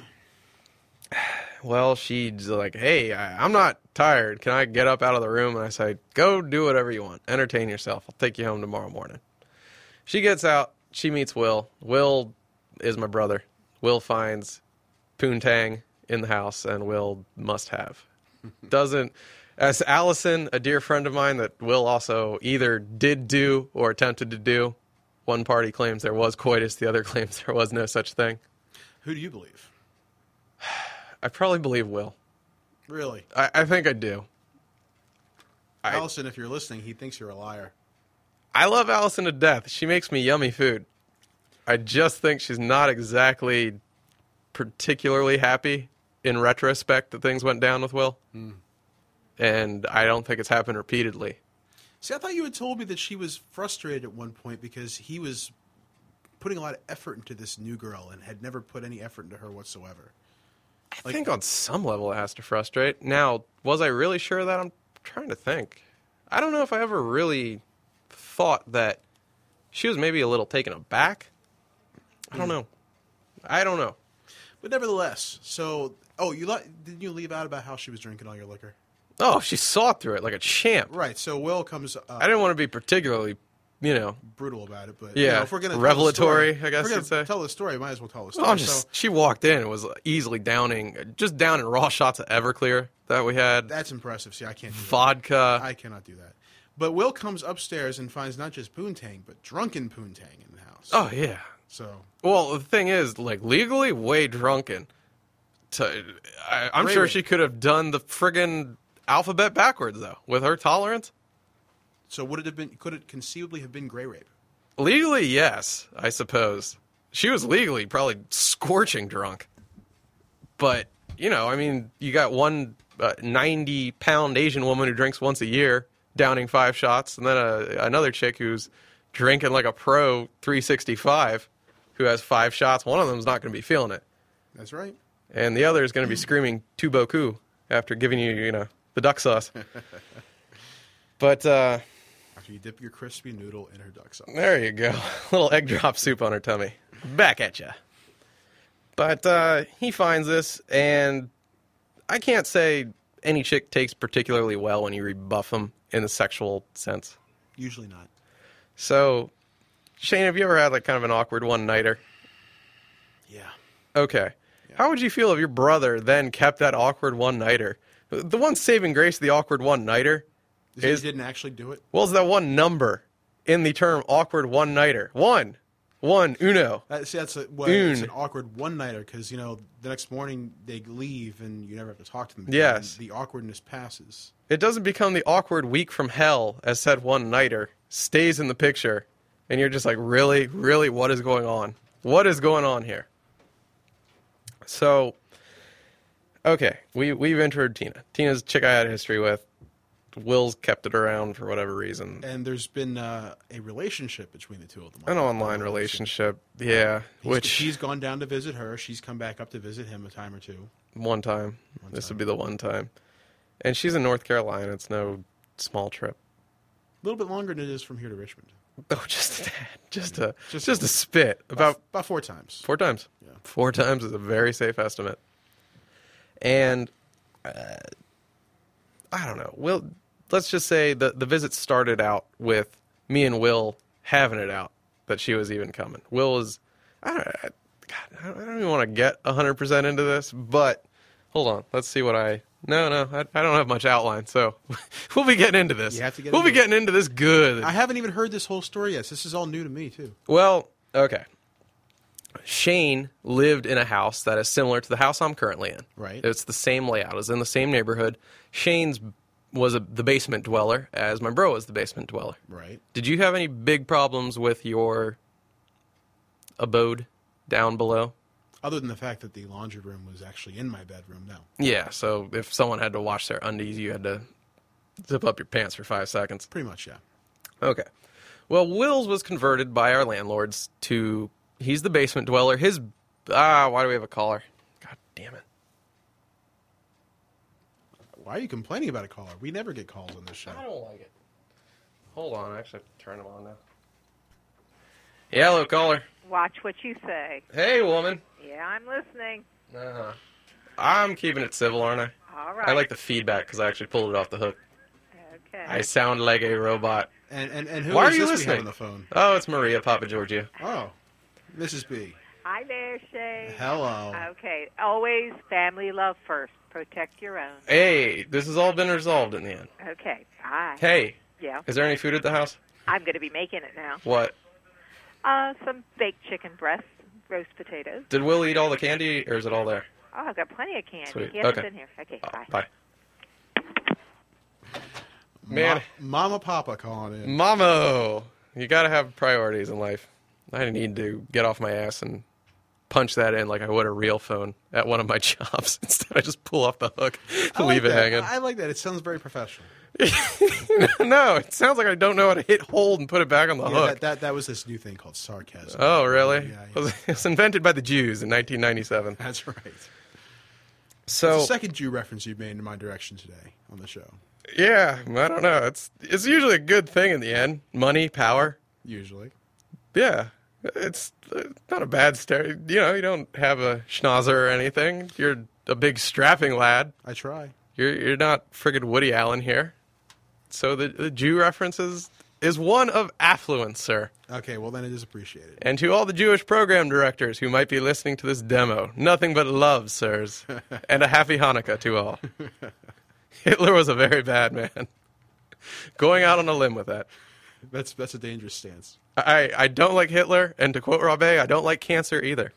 well, she's like, hey, I, I'm not tired. Can I get up out of the room? And I say, go do whatever you want. Entertain yourself. I'll take you home tomorrow morning. She gets out. She meets Will. Will is my brother. Will finds poontang in the house, and Will must have. Doesn't, as Allison, a dear friend of mine that Will also either did do or attempted to do. One party claims there was coitus, the other claims there was no such thing. Who do you believe? I probably believe Will. Really? I, I think I do. I, Allison, if you're listening, he thinks you're a liar. I love Allison to death. She makes me yummy food. I just think she's not exactly particularly happy in retrospect that things went down with Will. Mm. And I don't think it's happened repeatedly. See, I thought you had told me that she was frustrated at one point because he was putting a lot of effort into this new girl and had never put any effort into her whatsoever. I like, think on some level it has to frustrate. Now, was I really sure of that? I'm trying to think. I don't know if I ever really thought that she was maybe a little taken aback. I don't know. I don't know. But nevertheless, so, oh, you le- didn't you leave out about how she was drinking all your liquor? Oh, she saw through it like a champ. Right, so Will comes... Uh, I didn't want to be particularly, you know... brutal about it, but... Yeah, you know, if we're gonna revelatory, story, I guess if we're you'd say. tell the story, might as well tell the story. Oh, just, so, she walked in and was easily downing, just downing raw shots of Everclear that we had. That's impressive. See, I can't do Vodka. that. I cannot do that. But Will comes upstairs and finds not just poontang, but drunken poontang in the house. Oh, yeah. So... Well, the thing is, like, legally way drunken. To, I, I'm Ray sure Ray. she could have done the friggin' alphabet backwards, though, with her tolerance. So would it have been? Could it conceivably have been gray rape? Legally, yes, I suppose. She was legally probably scorching drunk. But, you know, I mean, you got one uh, ninety-pound Asian woman who drinks once a year, downing five shots, and then a, another chick who's drinking like a pro three sixty-five, who has five shots. One of them's not going to be feeling it. That's right. And the other is going to be screaming "tu beaucoup" after giving you, you know, the duck sauce. But uh, after you dip your crispy noodle in her duck sauce. There you go, a little egg drop soup on her tummy. Back at ya. But uh, he finds this, and I can't say any chick takes particularly well when you rebuff them in the sexual sense. Usually not. So, Shane, have you ever had like kind of an awkward one-nighter? Yeah. Okay. Yeah. How would you feel if your brother then kept that awkward one-nighter? The one saving grace of the awkward one-nighter is... is... He didn't actually do it? Well, is that one number in the term awkward one-nighter? One. One. Uno. That, see, that's a, well, it's an awkward one-nighter because, you know, the next morning they leave and you never have to talk to them again. Yes. The awkwardness passes. It doesn't become the awkward week from hell, as said one-nighter. Stays in the picture. And you're just like, really? Really? What is going on? What is going on here? So, okay. We, we've entered Tina. Tina's a chick I had a history with. Will's kept it around for whatever reason. And there's been uh, a relationship between the two of them. An online relationship, yeah. He's, which he's gone down to visit her. She's come back up to visit him a time or two. One time. One this time. would be the one time. And she's in North Carolina. It's no small trip. A little bit longer than it is from here to Richmond. Oh, just a tad. Just a Just just, a- a spit. About About four times. four times. Yeah. Four times is a very safe estimate. And uh, I don't know. Will let's just say the the visit started out with me and Will having it out that she was even coming. Will was I don't I, God, I don't even want to get one hundred percent into this, but hold on. Let's see what I No, no. I, I don't have much outline, so we'll be getting into this. You have to get we'll be into it. getting into this good. I haven't even heard this whole story yet. So this is all new to me, too. Well, okay. Shane lived in a house that is similar to the house I'm currently in. Right. It's the same layout. It's in the same neighborhood. Shane's was a, the basement dweller, as my bro was the basement dweller. Right. Did you have any big problems with your abode down below? Other than the fact that the laundry room was actually in my bedroom, no. Yeah, so if someone had to wash their undies, you had to zip up your pants for five seconds. Pretty much, yeah. Okay. Well, Will's was converted by our landlords to... He's the basement dweller. His... Ah, why do we have a caller? God damn it. Why are you complaining about a caller? We never get calls on this show. I don't like it. Hold on, I actually have to turn them on now. Yeah, hello, caller. Watch what you say. Hey, woman. Yeah, I'm listening. Uh-huh. I'm keeping it civil, aren't I? All right. I like the feedback because I actually pulled it off the hook. Okay. I sound like a robot. And and, and who Why is are you this we have listening? on the phone? Oh, it's Maria, Papa Georgia. Oh, Missus B. Hi there, Shay. Hello. Okay. Always family love first. Protect your own. Hey, this has all been resolved in the end. Okay. Bye. Hey, Yeah. is there any food at the house? I'm going to be making it now. What? Uh, some baked chicken breasts, roast potatoes. Did Will eat all the candy, or is it all there? Oh, I've got plenty of candy. Sweet. Yes, it's Okay. in here. Okay. Oh, Bye. bye. Man. Ma- Mama Papa calling in. Mamo, you gotta have priorities in life. I need to get off my ass and punch that in like I would a real phone at one of my jobs. Instead, I just pull off the hook, I leave like it that. hanging. I like that. It sounds very professional. No, it sounds like I don't know how to hit hold and put it back on the Yeah, hook. that, that that was this new thing called sarcasm. Oh, really? Yeah, It was- it was invented by the Jews in nineteen ninety-seven. That's right. So, It's the second Jew reference you've made in my direction today on the show. yeah, I don't know. It's it's usually a good thing in the end. Money, power. Usually. Yeah, it's uh, not a bad stare. You know, you don't have a schnauzer or anything. You're a big strapping lad. I try. You're you're not friggin' Woody Allen here. So the, the Jew references is one of affluence, sir. Okay, well then it is appreciated. And to all the Jewish program directors who might be listening to this demo, nothing but love, sirs. And a happy Hanukkah to all. Hitler was a very bad man. Going out on a limb with that. That's that's a dangerous stance. I, I don't like Hitler, and to quote Rabé, I don't like cancer either.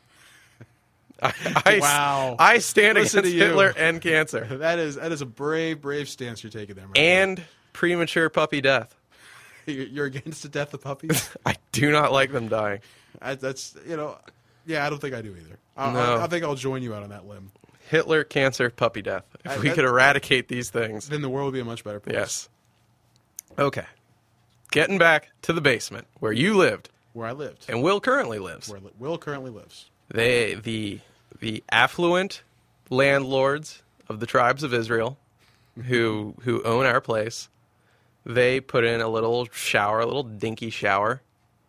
I, I, Wow. I stand Listen against to you. Hitler and cancer. That is that is a brave, brave stance you're taking there, man. And premature puppy death. You're against the death of puppies? I do not like them dying. I, that's you know, yeah, I don't think I do either. I, No. I, I think I'll join you out on that limb. Hitler, cancer, puppy death. If I- we that- could eradicate these things. Then the world would be a much better place. Yes. Okay. Getting back to the basement where you lived Where I lived, and Will currently lives. where Will currently lives. They the the affluent landlords of the tribes of Israel who who own our place, they put in a little shower, a little dinky shower.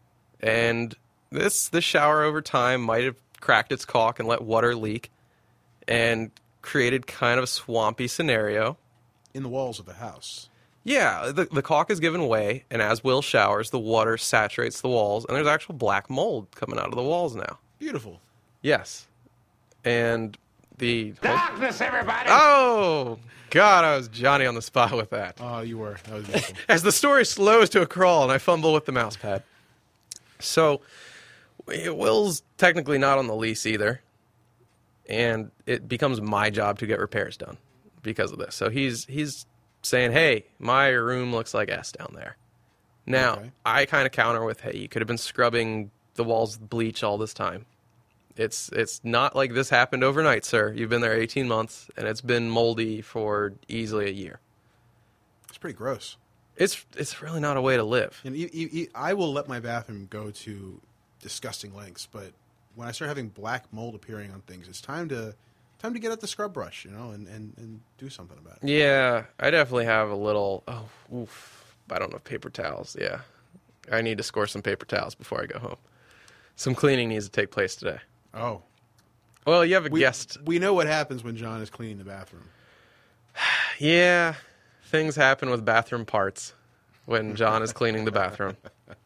And this this shower over time might have cracked its caulk and let water leak and created kind of a swampy scenario. In the walls of the house. Yeah, the, the caulk is given way, and as Will showers, the water saturates the walls, and there's actual black mold coming out of the walls now. Beautiful. Yes. And the... Darkness, everybody! Oh, God, I was Johnny on the spot with that. Oh, you were. That was beautiful. As the story slows to a crawl, and I fumble with the mouse pad. So, Will's technically not on the lease either, and it becomes my job to get repairs done because of this. So he's he's saying, hey, my room looks like S down there. Now, Okay. I kind of counter with, hey, you could have been scrubbing the walls with bleach all this time. It's it's not like this happened overnight, sir. You've been there eighteen months, and it's been moldy for easily a year. It's pretty gross. It's it's really not a way to live. And e- e- e- I will let my bathroom go to disgusting lengths, but when I start having black mold appearing on things, it's time to time to get out the scrub brush, you know, and, and, and do something about it. Yeah, I definitely have a little. Oh, oof! I don't know paper towels. Yeah, I need to score some paper towels before I go home. Some cleaning needs to take place today. Oh. Well, you have a We, guest. we know what happens when John is cleaning the bathroom. Yeah, things happen with bathroom parts when John is cleaning the bathroom.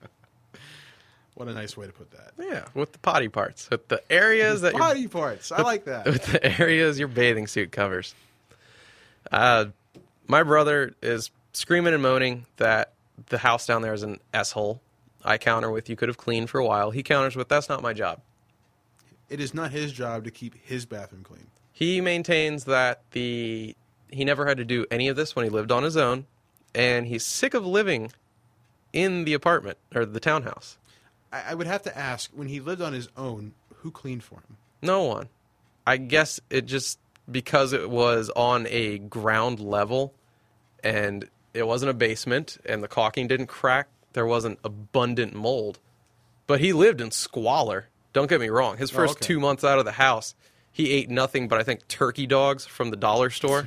What a nice way to put that. Yeah, with the potty parts, with the areas that Body your, parts. I like that. with the areas your bathing suit covers. Uh, my brother is screaming and moaning that the house down there is an S-hole. I counter with, you could have cleaned for a while. He counters with, that's not my job. It is not his job to keep his bathroom clean. He maintains that the he never had to do any of this when he lived on his own, and he's sick of living in the apartment or the townhouse. I, I would have to ask, when he lived on his own, who cleaned for him? No one. I guess it just, because it was on a ground level, and it wasn't a basement, and the caulking didn't crack, there wasn't abundant mold. But he lived in squalor. Don't get me wrong. His first Oh, okay. two months out of the house, he ate nothing but, I think, turkey dogs from the dollar store.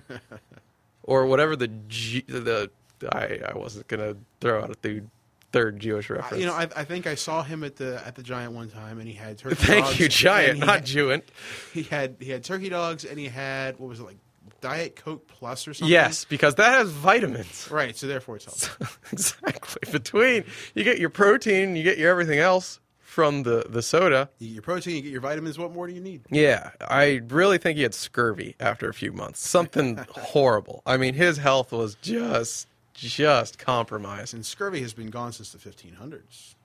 Or whatever the... G- the I, I wasn't going to throw out a th- third Jewish I, reference. you know, I, I think I saw him at the at the Giant one time, and he had turkey Thank dogs. you, and Giant, he not had, Jewant. He had he had turkey dogs, and he had, what was it, like Diet Coke Plus or something? Yes, because that has vitamins. Right, so therefore it's healthy. Exactly. Between, you get your protein, you get your everything else from the, the soda. You get your protein, you get your vitamins. What more do you need? Yeah, I really think he had scurvy after a few months. Something horrible. I mean, his health was just, just compromised. And scurvy has been gone since the fifteen hundreds.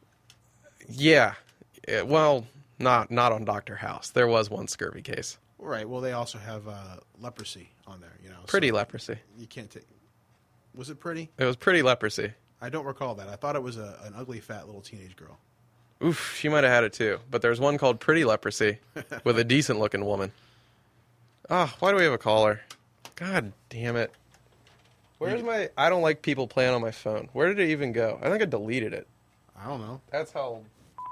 Yeah. Yeah, well, not not on Doctor House. There was one scurvy case. Right, well, they also have uh, leprosy on there, you know. Pretty so leprosy. You can't take... Was it pretty? It was pretty leprosy. I don't recall that. I thought it was a, an ugly, fat little teenage girl. Oof, she might have had it too. But there's one called Pretty Leprosy with a decent looking woman. Oh, why do we have a caller? God damn it. Where's my... I don't like people playing on my phone. Where did it even go? I think I deleted it. I don't know. That's how...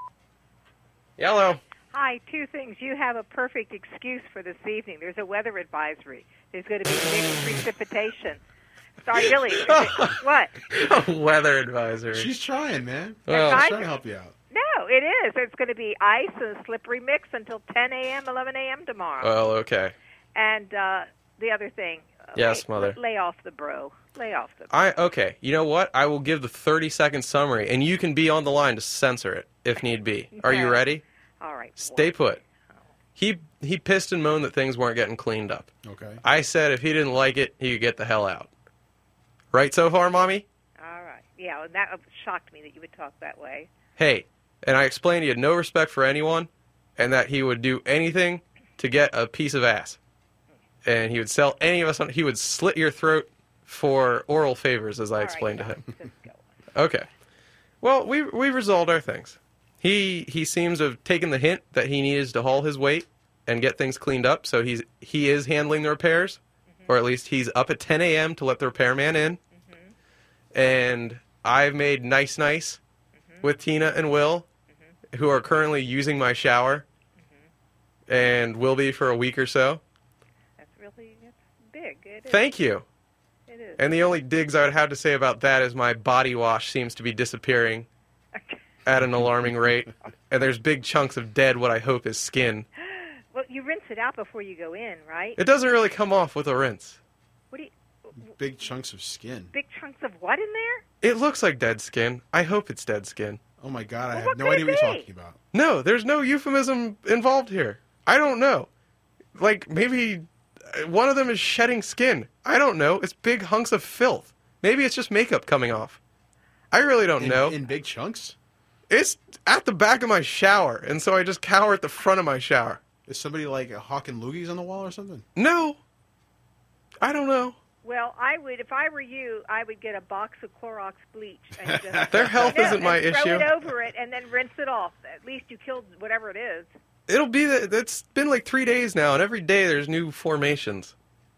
Yellow. Hi, two things. You have a perfect excuse for this evening. There's a weather advisory. There's going to be mixed precipitation. Sorry, really. What? Weather advisory. She's trying, man. Well, She's I- trying to help you out. No, it is. It's going to be ice and slippery mix until ten a.m., eleven a.m. tomorrow. well, okay. and uh, the other thing. uh, Yes, lay, Mother. Lay off the bro. Lay off the. I okay. You know what? I will give the thirty second summary, and you can be on the line to censor it if need be. Are you Okay. ready? All right. Stay what? put. He he pissed and moaned that things weren't getting cleaned up. Okay. I said if he didn't like it, he could get the hell out. Right so far, Mommy? All right. Yeah, and that shocked me that you would talk that way. Hey, and I explained he had no respect for anyone, and that he would do anything to get a piece of ass. And he would sell any of us on, he would slit your throat for oral favors, as I All explained right, to him. Just go on. Okay. Well, we we resolved our things. He he seems to have taken the hint that he needs to haul his weight and get things cleaned up, so he's he is handling the repairs, mm-hmm. or at least he's up at ten a.m. to let the repairman in. Mm-hmm. And I've made nice nice mm-hmm. with Tina and Will, mm-hmm. who are currently using my shower, mm-hmm. and will be for a week or so. That's really that's big. It is. Thank you. It is. And the only digs I would have to say about that is my body wash seems to be disappearing at an alarming rate. And there's big chunks of dead, what I hope is skin. Well, you rinse it out before you go in, right? It doesn't really come off with a rinse. What do you? Big chunks of skin. Big chunks of what in there? It looks like dead skin. I hope it's dead skin. Oh my god, I Well, have what no could idea it what you're be? talking about. No, there's no euphemism involved here. I don't know. Like, maybe one of them is shedding skin. I don't know. It's big hunks of filth. Maybe it's just makeup coming off. I really don't In, know. in big chunks? It's at the back of my shower, and so I just cower at the front of my shower. Is somebody like hawking loogies on the wall or something? No. I don't know. Well, I would, if I were you, I would get a box of Clorox bleach and just Their health No, isn't my and issue. Throw it over it and then rinse it off. At least you killed whatever it is. It'll be that it's been like three days now, and every day there's new formations.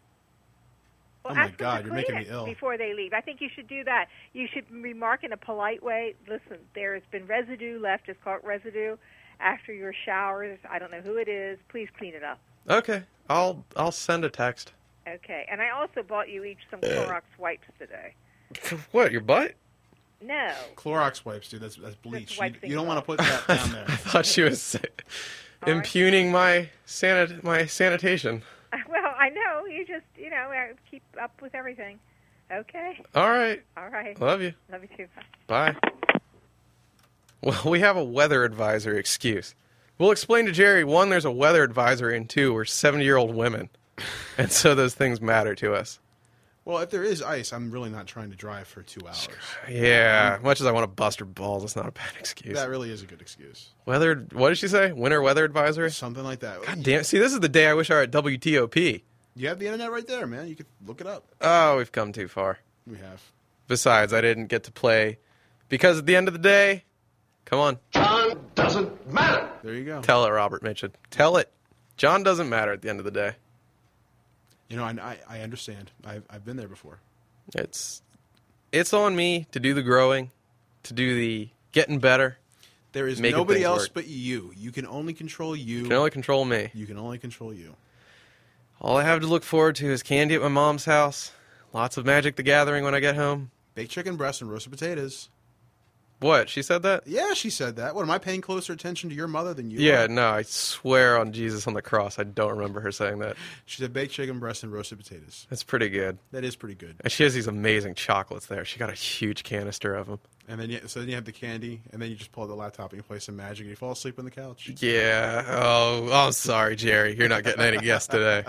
Well, Oh, my ask them to God, you're clean making it me ill. Before they leave. I think you should do that. You should remark in a polite way, listen, there has been residue left, just call it residue, after your showers. I don't know who it is. Please clean it up. Okay, I'll I'll send a text. Okay. And I also bought you each some Clorox wipes today. What, your butt? No. Clorox wipes, dude. That's that's bleach. You, wipe you things don't want to off. put that down there. I thought she was impugning my sanit my sanitation. Well, I know. You just, you know, uh, keep up with everything. Okay. All right. All right. Love you. Love you too. Bye. Well, we have a weather advisory excuse. We'll explain to Jerry, one, there's a weather advisory, and two, we're seventy-year-old women. And so those things matter to us. Well, if there is ice, I'm really not trying to drive for two hours. Yeah, much as I want to bust her balls, it's not a bad excuse. That really is a good excuse. Weather, what did she say? Winter weather advisory? Something like that. God damn, see, this is the day I wish I were at W T O P. You have the internet right there, man. You could look it up. Oh, we've come too far. We have. Besides, I didn't get to play because at the end of the day, come on, John doesn't matter. There you go. tell it, Robert Mitchum. Tell it. John doesn't matter at the end of the day. You know, I, I, I understand. I've, I've been there before. It's it's on me to do the growing, to do the getting better. There is Making nobody things else work. but you. You can only control you. You can only control me. You can only control you. All I have to look forward to is candy at my mom's house. Lots of Magic the Gathering when I get home. Baked chicken breast and roasted potatoes. What? She said that? Yeah, she said that. What, am I paying closer attention to your mother than you Yeah, are? no, I swear on Jesus on the cross, I don't remember her saying that. She said baked chicken breast and roasted potatoes. That's pretty good. That is pretty good. And she has these amazing chocolates there. She got a huge canister of them. And then you, so then you have the candy, and then you just pull out the laptop and you play some Magic, and you fall asleep on the couch. Yeah. Oh, I'm sorry, Jerry. You're not getting any guests today.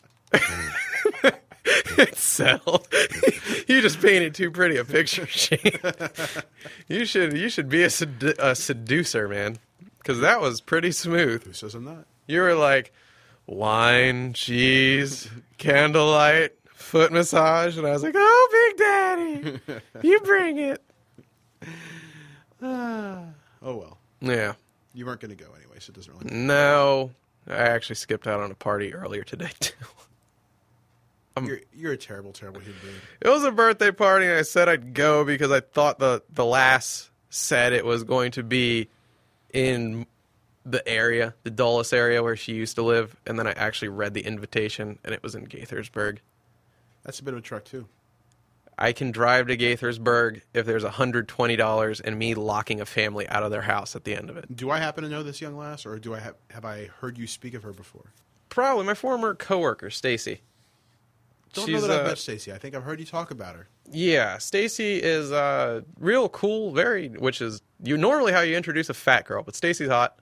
It's settled. You just painted too pretty a picture, Shane. You should you should be a, sedu- a seducer, man, because that was pretty smooth. Who says I'm not? You were like wine, cheese, candlelight, foot massage, and I was like, "Oh, Big Daddy, you bring it." Ah, oh well. Yeah. You weren't going to go anyway, so it doesn't really matter. No, I actually skipped out on a party earlier today too. You're, you're a terrible, terrible human being. It was a birthday party, and I said I'd go because I thought the, the lass said it was going to be in the area, the Dulles area where she used to live, and then I actually read the invitation, and it was in Gaithersburg. That's a bit of a trek, too. I can drive to Gaithersburg if there's one hundred twenty dollars and me locking a family out of their house at the end of it. Do I happen to know this young lass, or do I have, have I heard you speak of her before? Probably my former coworker, Stacy. Don't She's, know that I've uh, met Stacy. I think I've heard you talk about her. Yeah, Stacy is uh, real cool, very, which is you normally how you introduce a fat girl, but Stacy's hot,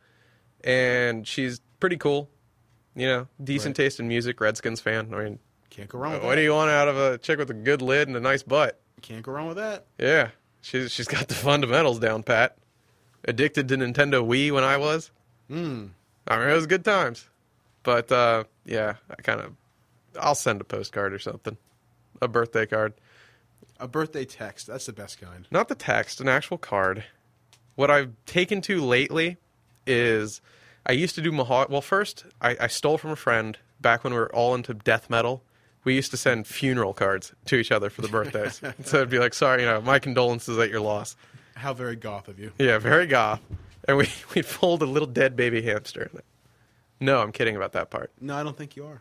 and she's pretty cool. You know, decent Right. taste in music, Redskins fan. I mean, Can't go wrong with what that. do you want out of a chick with a good lid and a nice butt? Can't go wrong with that. Yeah, she's she's got the fundamentals down pat. Addicted to Nintendo Wii when I was. Hmm. I mean, it was good times. But, uh, yeah, I kind of, I'll send a postcard or something. A birthday card. A birthday text. That's the best kind. Not the text, an actual card. What I've taken to lately is I used to do mahogany. Well, first, I, I stole from a friend back when we were all into death metal. We used to send funeral cards to each other for the birthdays. So it'd be like, sorry, you know, my condolences at your loss. How very goth of you. Yeah, very goth. And we, we fold a little dead baby hamster in it. No, I'm kidding about that part. No, I don't think you are.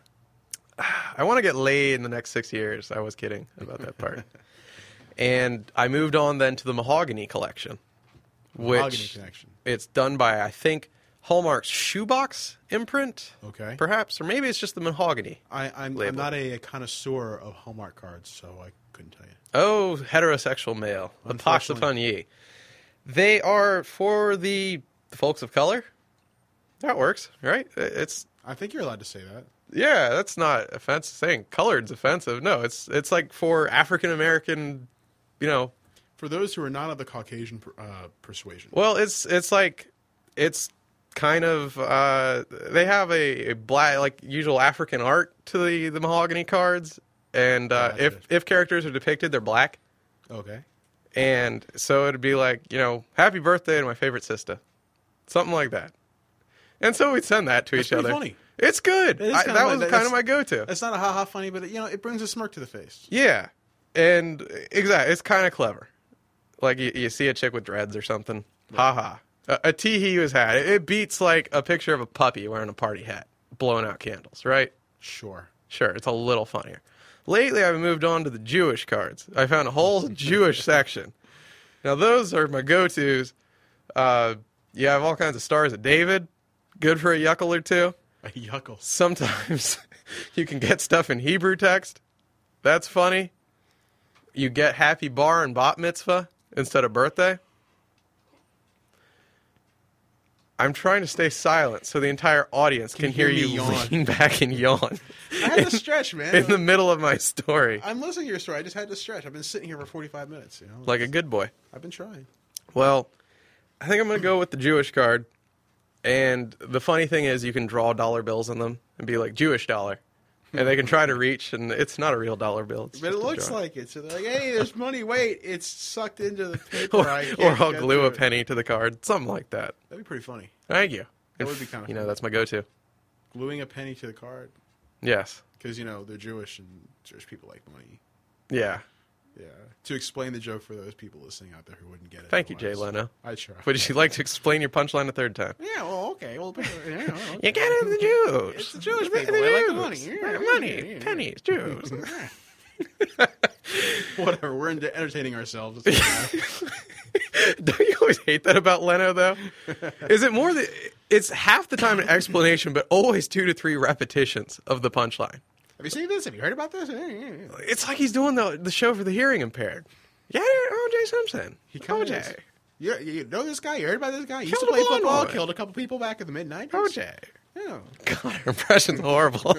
I want to get laid in the next six years. I was kidding about that part. And I moved on then to the Mahogany collection, Mahogany which connection. it's done by, I think, Hallmark's Shoebox imprint, Okay. perhaps, or maybe it's just the Mahogany. I, I'm, I'm label. not a, a connoisseur of Hallmark cards, so I couldn't tell you. Oh, heterosexual male. The pox Unfortunately. upon ye. They are for the, the folks of color. That works, right? It's I think you're allowed to say that. yeah, that's not offensive. Saying colored's offensive. No, it's it's like for African American, you know. For those who are not of the Caucasian per- uh, persuasion. Well, it's it's like it's kind of uh, they have a, a black like usual African art to the, the mahogany cards, and uh, Gotcha. if if characters are depicted, they're black, Okay. and so it'd be like you know, happy birthday to my favorite sister, something like that. And so we'd send that to That's each pretty other. funny. It's good. It is I, kinda that like- was that's- kind of my go-to. It's not a ha-ha funny, but, it, you know, it brings a smirk to the face. Yeah, and exactly, it's kind of clever. Like you, you see a chick with dreads or something, ha ha. A, a tee-hee was had. It, it beats like a picture of a puppy wearing a party hat, blowing out candles, right? Sure. Sure, it's a little funnier. Lately, I've moved on to the Jewish cards. I found a whole Jewish section. Now, those are my go-tos. Uh, you have all kinds of Stars of David. Good for a yuckle or two. A yuckle. Sometimes you can get stuff in Hebrew text. That's funny. You get happy bar and bat mitzvah instead of birthday. I'm trying to stay silent so the entire audience can, Can hear, hear you me yawn. lean back and yawn. I had to stretch, man. In the middle of my story. I'm listening to your story. I just had to stretch. I've been sitting here for forty-five minutes. You know, Like a good boy. I've been trying. Well, I think I'm going to go with the Jewish card. And the funny thing is you can draw dollar bills on them and be like, Jewish dollar. And they can try to reach, and it's not a real dollar bill. It's But it just a looks drawing. like it. So they're like, hey, there's money. Wait, it's sucked into the paper. Or, I can't or I'll get glue to a it. penny to the card. Something like that. That'd be pretty funny. Thank you. That would be kinda You know, funny. that's my go-to. Gluing a penny to the card. Yes. Because, you know, they're Jewish and Jewish people like money. Yeah. Yeah. To explain the joke for those people listening out there who wouldn't get it. Thank you, Jay otherwise. Leno. I try. Would you like to explain your punchline a third time? Yeah, well, okay. Well, yeah, well, okay. You get it, the Jews. It's the Jewish The people. They like the Jews. money. Yeah, Money, yeah, pennies, Jews. Whatever. We're into entertaining ourselves. Don't you always hate that about Leno, though? Is it more that it's half the time an explanation, but always two to three repetitions of the punchline? Have you seen this? Have you heard about this? Yeah, yeah, yeah. It's like he's doing the the show for the hearing impaired. Yeah, O J Simpson. He kind O of J. is. You, you know this guy? You heard about this guy? He used Killed to a play blonde football, woman. killed a couple people back in the mid nineties. O J. Yeah. God, her impression's horrible.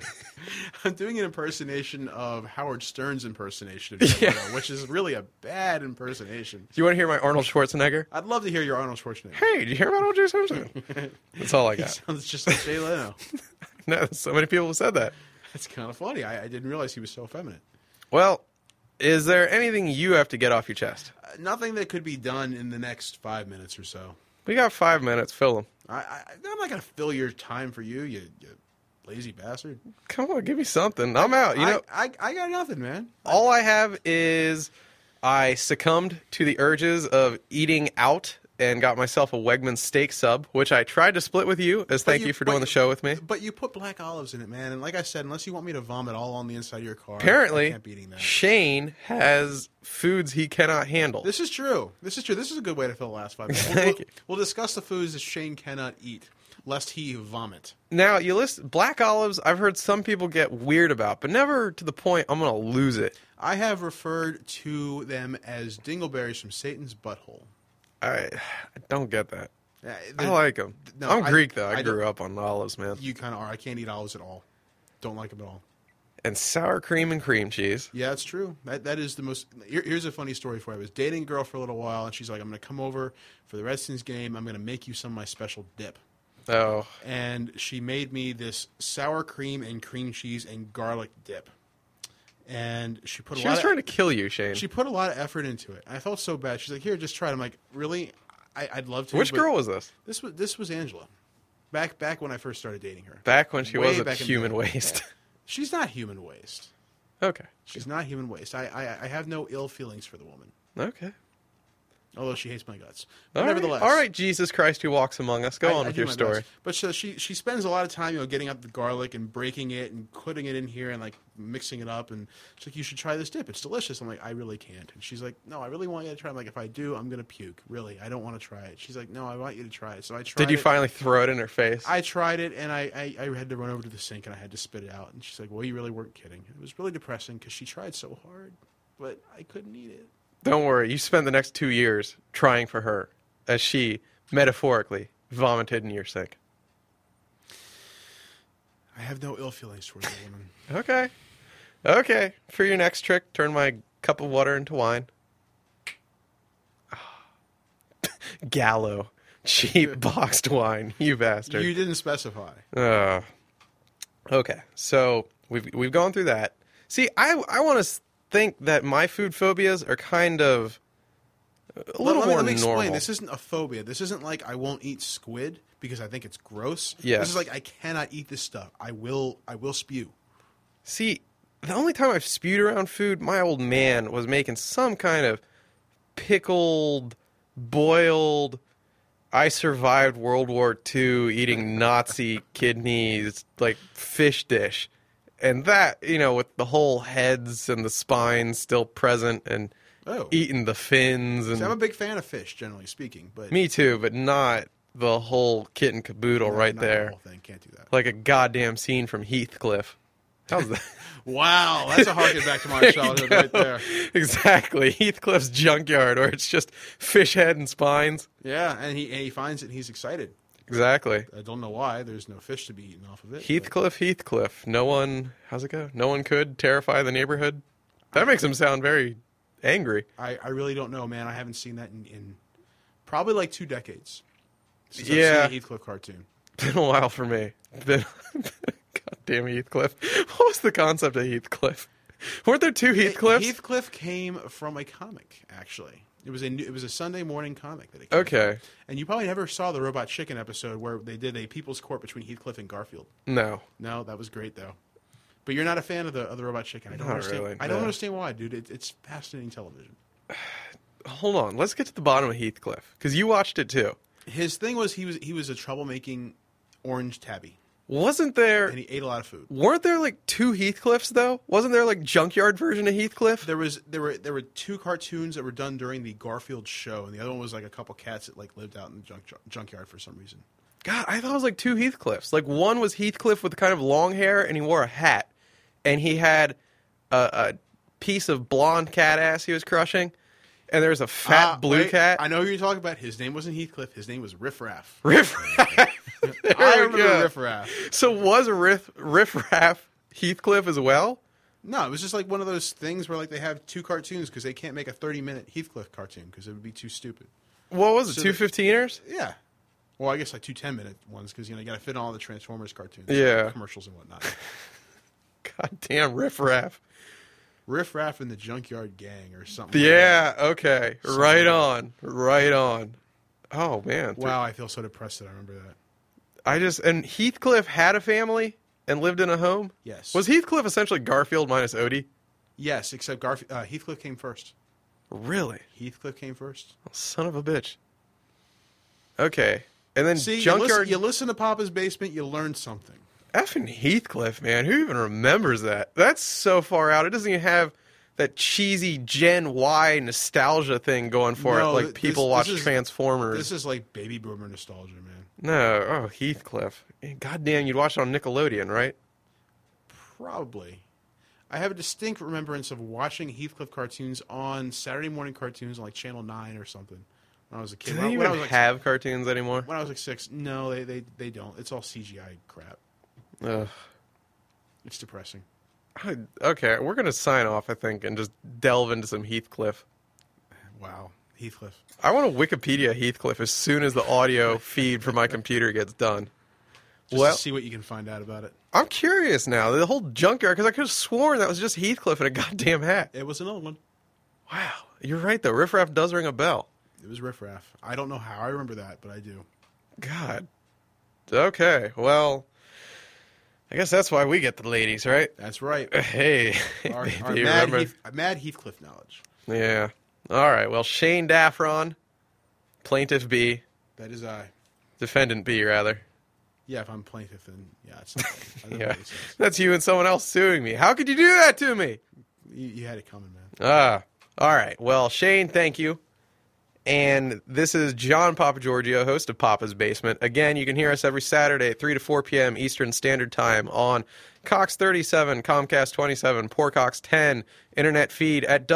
I'm doing an impersonation of Howard Stern's impersonation of Jay Yeah. Leno, which is really a bad impersonation. Do you want to hear my Arnold Schwarzenegger? I'd love to hear your Arnold Schwarzenegger. Hey, did you hear about O J Simpson? That's all I He got. sounds just like Jay Leno. No, so many people have said that. That's kind of funny. I, I didn't realize he was so effeminate. Well, is there anything you have to get off your chest? Uh, nothing that could be done in the next five minutes or so. We got five minutes. Fill them. I, I, I'm not going to fill your time for you, you, you lazy bastard. Come on, give me something. I'm out. You know, I, I, I got nothing, man. all I have is I succumbed to the urges of eating out and got myself a Wegmans steak sub, which I tried to split with you as thank you- you for but- doing the show with me. But you put black olives in it, man. And like I said, unless you want me to vomit all on the inside of your car, I Apparently, can't be eating that. Shane has foods he cannot handle. This is true. This is true. This is a good way to fill the last five minutes. Thank we'll, you. we'll discuss the foods that Shane cannot eat, lest he vomit. Now, you list black olives, I've heard some people get weird about, but never to the point I'm going to lose it. I have referred to them as dingleberries from Satan's butthole. I, I don't get that. Uh, I they're- like them. no, I'm I- Greek, though. I, I grew don't- up on olives, man. You kind of are. I can't eat olives at all. Don't like them at all. And sour cream and cream cheese. Yeah, that's true. That that is the most. Here, here's a funny story for you. I was dating a girl for a little while, and she's like, "I'm going to come over for the Redskins game. I'm going to make you some of my special dip." Oh, And she made me this sour cream and cream cheese and garlic dip. And she put a she lot was of, trying to kill you, Shane. she put a lot of effort into it. I felt so bad. She's like, "Here, just try it." I'm like, "Really? I, I'd love to." Which but girl was this? This was this was Angela. Back back when I first started dating her. Back when she Way was a back in human the- waste. She's not human waste. Okay. She's not human waste. I, I I have no ill feelings for the woman, Okay. although she hates my guts. But All right. nevertheless, All right, Jesus Christ who walks among us. Go I- on I with do your my story. best. But so she she spends a lot of time, you know, getting up the garlic and breaking it and putting it in here and like mixing it up. And she's like, "You should try this dip. It's delicious." I'm like, "I really can't." And she's like, "No, I really want you to try." I'm like, "If I do, I'm gonna puke. Really, I don't want to try it." She's like, "No, I want you to try it." So I tried. Did you it. finally throw it in her face? I tried it, and I, I, I had to run over to the sink, and I had to spit it out. And she's like, "Well, you really weren't kidding." It was really depressing because she tried so hard, but I couldn't eat it. Don't worry. You spent the next two years trying for her as she, metaphorically, vomited in your sink. I have no ill feelings towards the woman. Okay. Okay. For your next trick, turn my cup of water into wine. Gallo. Cheap boxed wine. You bastard. You didn't specify. Uh, okay, so we've we've gone through that. See, I I want to think that my food phobias are kind of a little let, let me, more let me explain. normal. This isn't a phobia. This isn't like I won't eat squid because I think it's gross. Yes. This is like I cannot eat this stuff. I will. I will spew. See, the only time I've spewed around food, my old man was making some kind of pickled, boiled. I survived World War Two eating Nazi kidneys, like fish dish. And that, you know, with the whole heads and the spines still present, and Oh. eaten the fins. And See, I'm a big fan of fish, generally speaking. But me too, but not the whole kit and caboodle no, right not there. The whole thing. Can't do that. Like a goddamn scene from Heathcliff. How's that? Wow, that's a harken back to my There you childhood go. right there. Exactly. Heathcliff's junkyard, where it's just fish head and spines. Yeah, and he and he finds it and he's excited. Exactly. I don't know why. There's no fish to be eaten off of it. Heathcliff, Heathcliff. No one, how's it go? No one could terrify the neighborhood. That makes him sound very angry. I, I really don't know, man. I haven't seen that in, in probably like two decades. Since Yeah. I've seen a Heathcliff cartoon. Been a while for me. Been, goddamn Heathcliff. What was the concept of Heathcliff? Weren't there two Heathcliffs? Heathcliff came from a comic, actually. It was a new, it was a Sunday morning comic that it came Okay. from. And you probably never saw the Robot Chicken episode where they did a People's Court between Heathcliff and Garfield. No. No, that was great though. But you're not a fan of the of the Robot Chicken. I don't Not understand. really, I don't no. understand why, dude. It, it's fascinating television. Hold on. Let's get to the bottom of Heathcliff. Because you watched it too. His thing was he was he was a troublemaking orange tabby, Wasn't there... and he ate a lot of food. Weren't there like two Heathcliffs though? Wasn't there like junkyard version of Heathcliff? There was there were there were two cartoons that were done during the Garfield show, and the other one was like a couple cats that like lived out in the junk, junkyard for some reason. God, I thought it was like two Heathcliffs. Like one was Heathcliff with kind of long hair and he wore a hat, and he had a, a piece of blonde cat ass he was crushing, and there was a fat Ah, blue wait, cat. I know who you're talking about. His name wasn't Heathcliff. His name was Riff Raff. Riff Raff. There I we remember go. Riff Raff. So was Riff Riff Raff Heathcliff as well? No, it was just like one of those things where like they have two cartoons because they can't make a thirty minute Heathcliff cartoon because it would be too stupid. What was it? So Two the- fifteeners? Yeah. Well, I guess like two ten minute ones because you know you got to fit in all the Transformers cartoons, Yeah. commercials and whatnot. God damn Riff Raff. Riff Raff and the Junkyard Gang or something. Yeah. Okay. Something Right like on. Right on. Oh man. Wow, I feel so depressed that I remember that. I just and Heathcliff had a family and lived in a home. Yes. Was Heathcliff essentially Garfield minus Odie? Yes, except Garf- uh, Heathcliff came first. Really? Heathcliff came first. Son of a bitch. Okay. And then See, you Junkyard. listen, you listen to Papa's Basement, you learn something. Effing Heathcliff, man. Who even remembers that? That's so far out. It doesn't even have that cheesy Gen Y nostalgia thing going for No, it. Like this- people this watch is- Transformers. This is like baby boomer nostalgia, man. No. Oh, Heathcliff. God damn, you'd watch it on Nickelodeon, right? Probably. I have a distinct remembrance of watching Heathcliff cartoons on Saturday morning cartoons on like Channel nine or something when I was a kid. Do When, they I- when I even was like, have cartoons anymore? when I was like six, no, they, they, they don't. It's all C G I crap. Ugh. It's depressing. I- Okay, we're going to sign off, I think, and just delve into some Heathcliff. Wow. Heathcliff. I want to Wikipedia Heathcliff as soon as the audio feed from my computer gets done. Just Well, to see what you can find out about it. I'm curious now. The whole junkyard, because I could have sworn that was just Heathcliff in a goddamn hat. It was another one. Wow. You're right, though. Riff Raff does ring a bell. It was Riff Raff. I don't know how I remember that, but I do. God. Okay, well, I guess that's why we get the ladies, right? That's right. Hey. Our, baby, our mad, remember? Heath, mad Heathcliff knowledge. Yeah. All right, well, Shane Daffron, Plaintiff B, That is I. Defendant B, rather. Yeah, if I'm plaintiff, then yeah, it's not. I don't know Yeah, what it says. that's you and someone else suing me. How could you do that to me? You, you had it coming, man. Ah, all right. Well, Shane, thank you. And this is John Papagiorgio, host of Papa's Basement. Again, you can hear us every Saturday at three to four p.m. Eastern Standard Time on Cox thirty-seven, Comcast twenty-seven, Poorcox ten, internet feed at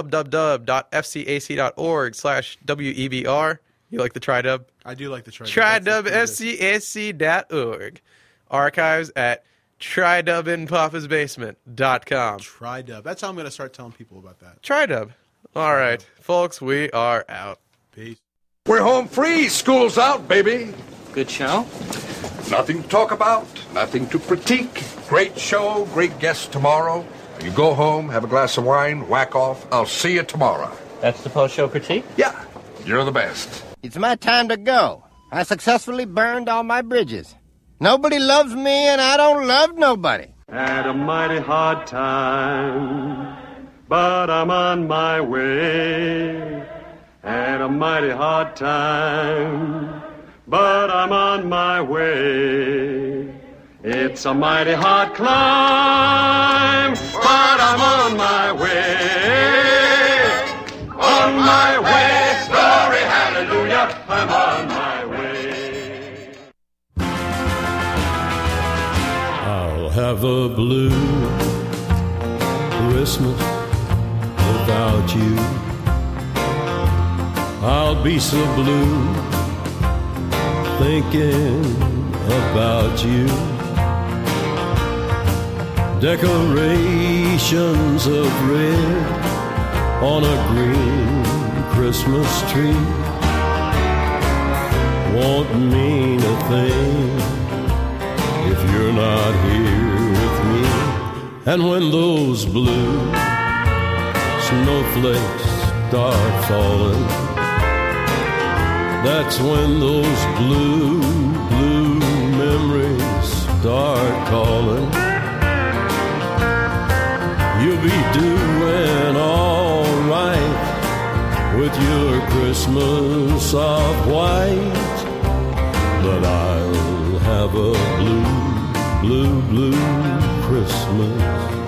www.fcac.org slash WEBR. You like the tri-dub? I do like the try. try dub f c a c dot org. Archives at try dub in papas basement dot com. Try dub. That's how I'm going to start telling people about that. Try-dub. All right, folks, we are out. Peace. We're home free. School's out, baby. Good show? Nothing to talk about, nothing to critique. Great show, great guests tomorrow. You go home, have a glass of wine, whack off. I'll see you tomorrow. That's the post-show critique? Yeah, you're the best. It's my time to go. I successfully burned all my bridges. Nobody loves me, and I don't love nobody. Had a mighty hard time, but I'm on my way. Had a mighty hard time, but I'm on my way. It's a mighty hard climb, but I'm on my way. On my way. Glory, hallelujah, I'm on my way. I'll have a blue Christmas without you. I'll be so blue thinking about you. Decorations of red on a green Christmas tree won't mean a thing if you're not here with me. And when those blue snowflakes start falling, that's when those blue, blue memories start calling. You'll be doing all right with your Christmas of white, but I'll have a blue, blue, blue Christmas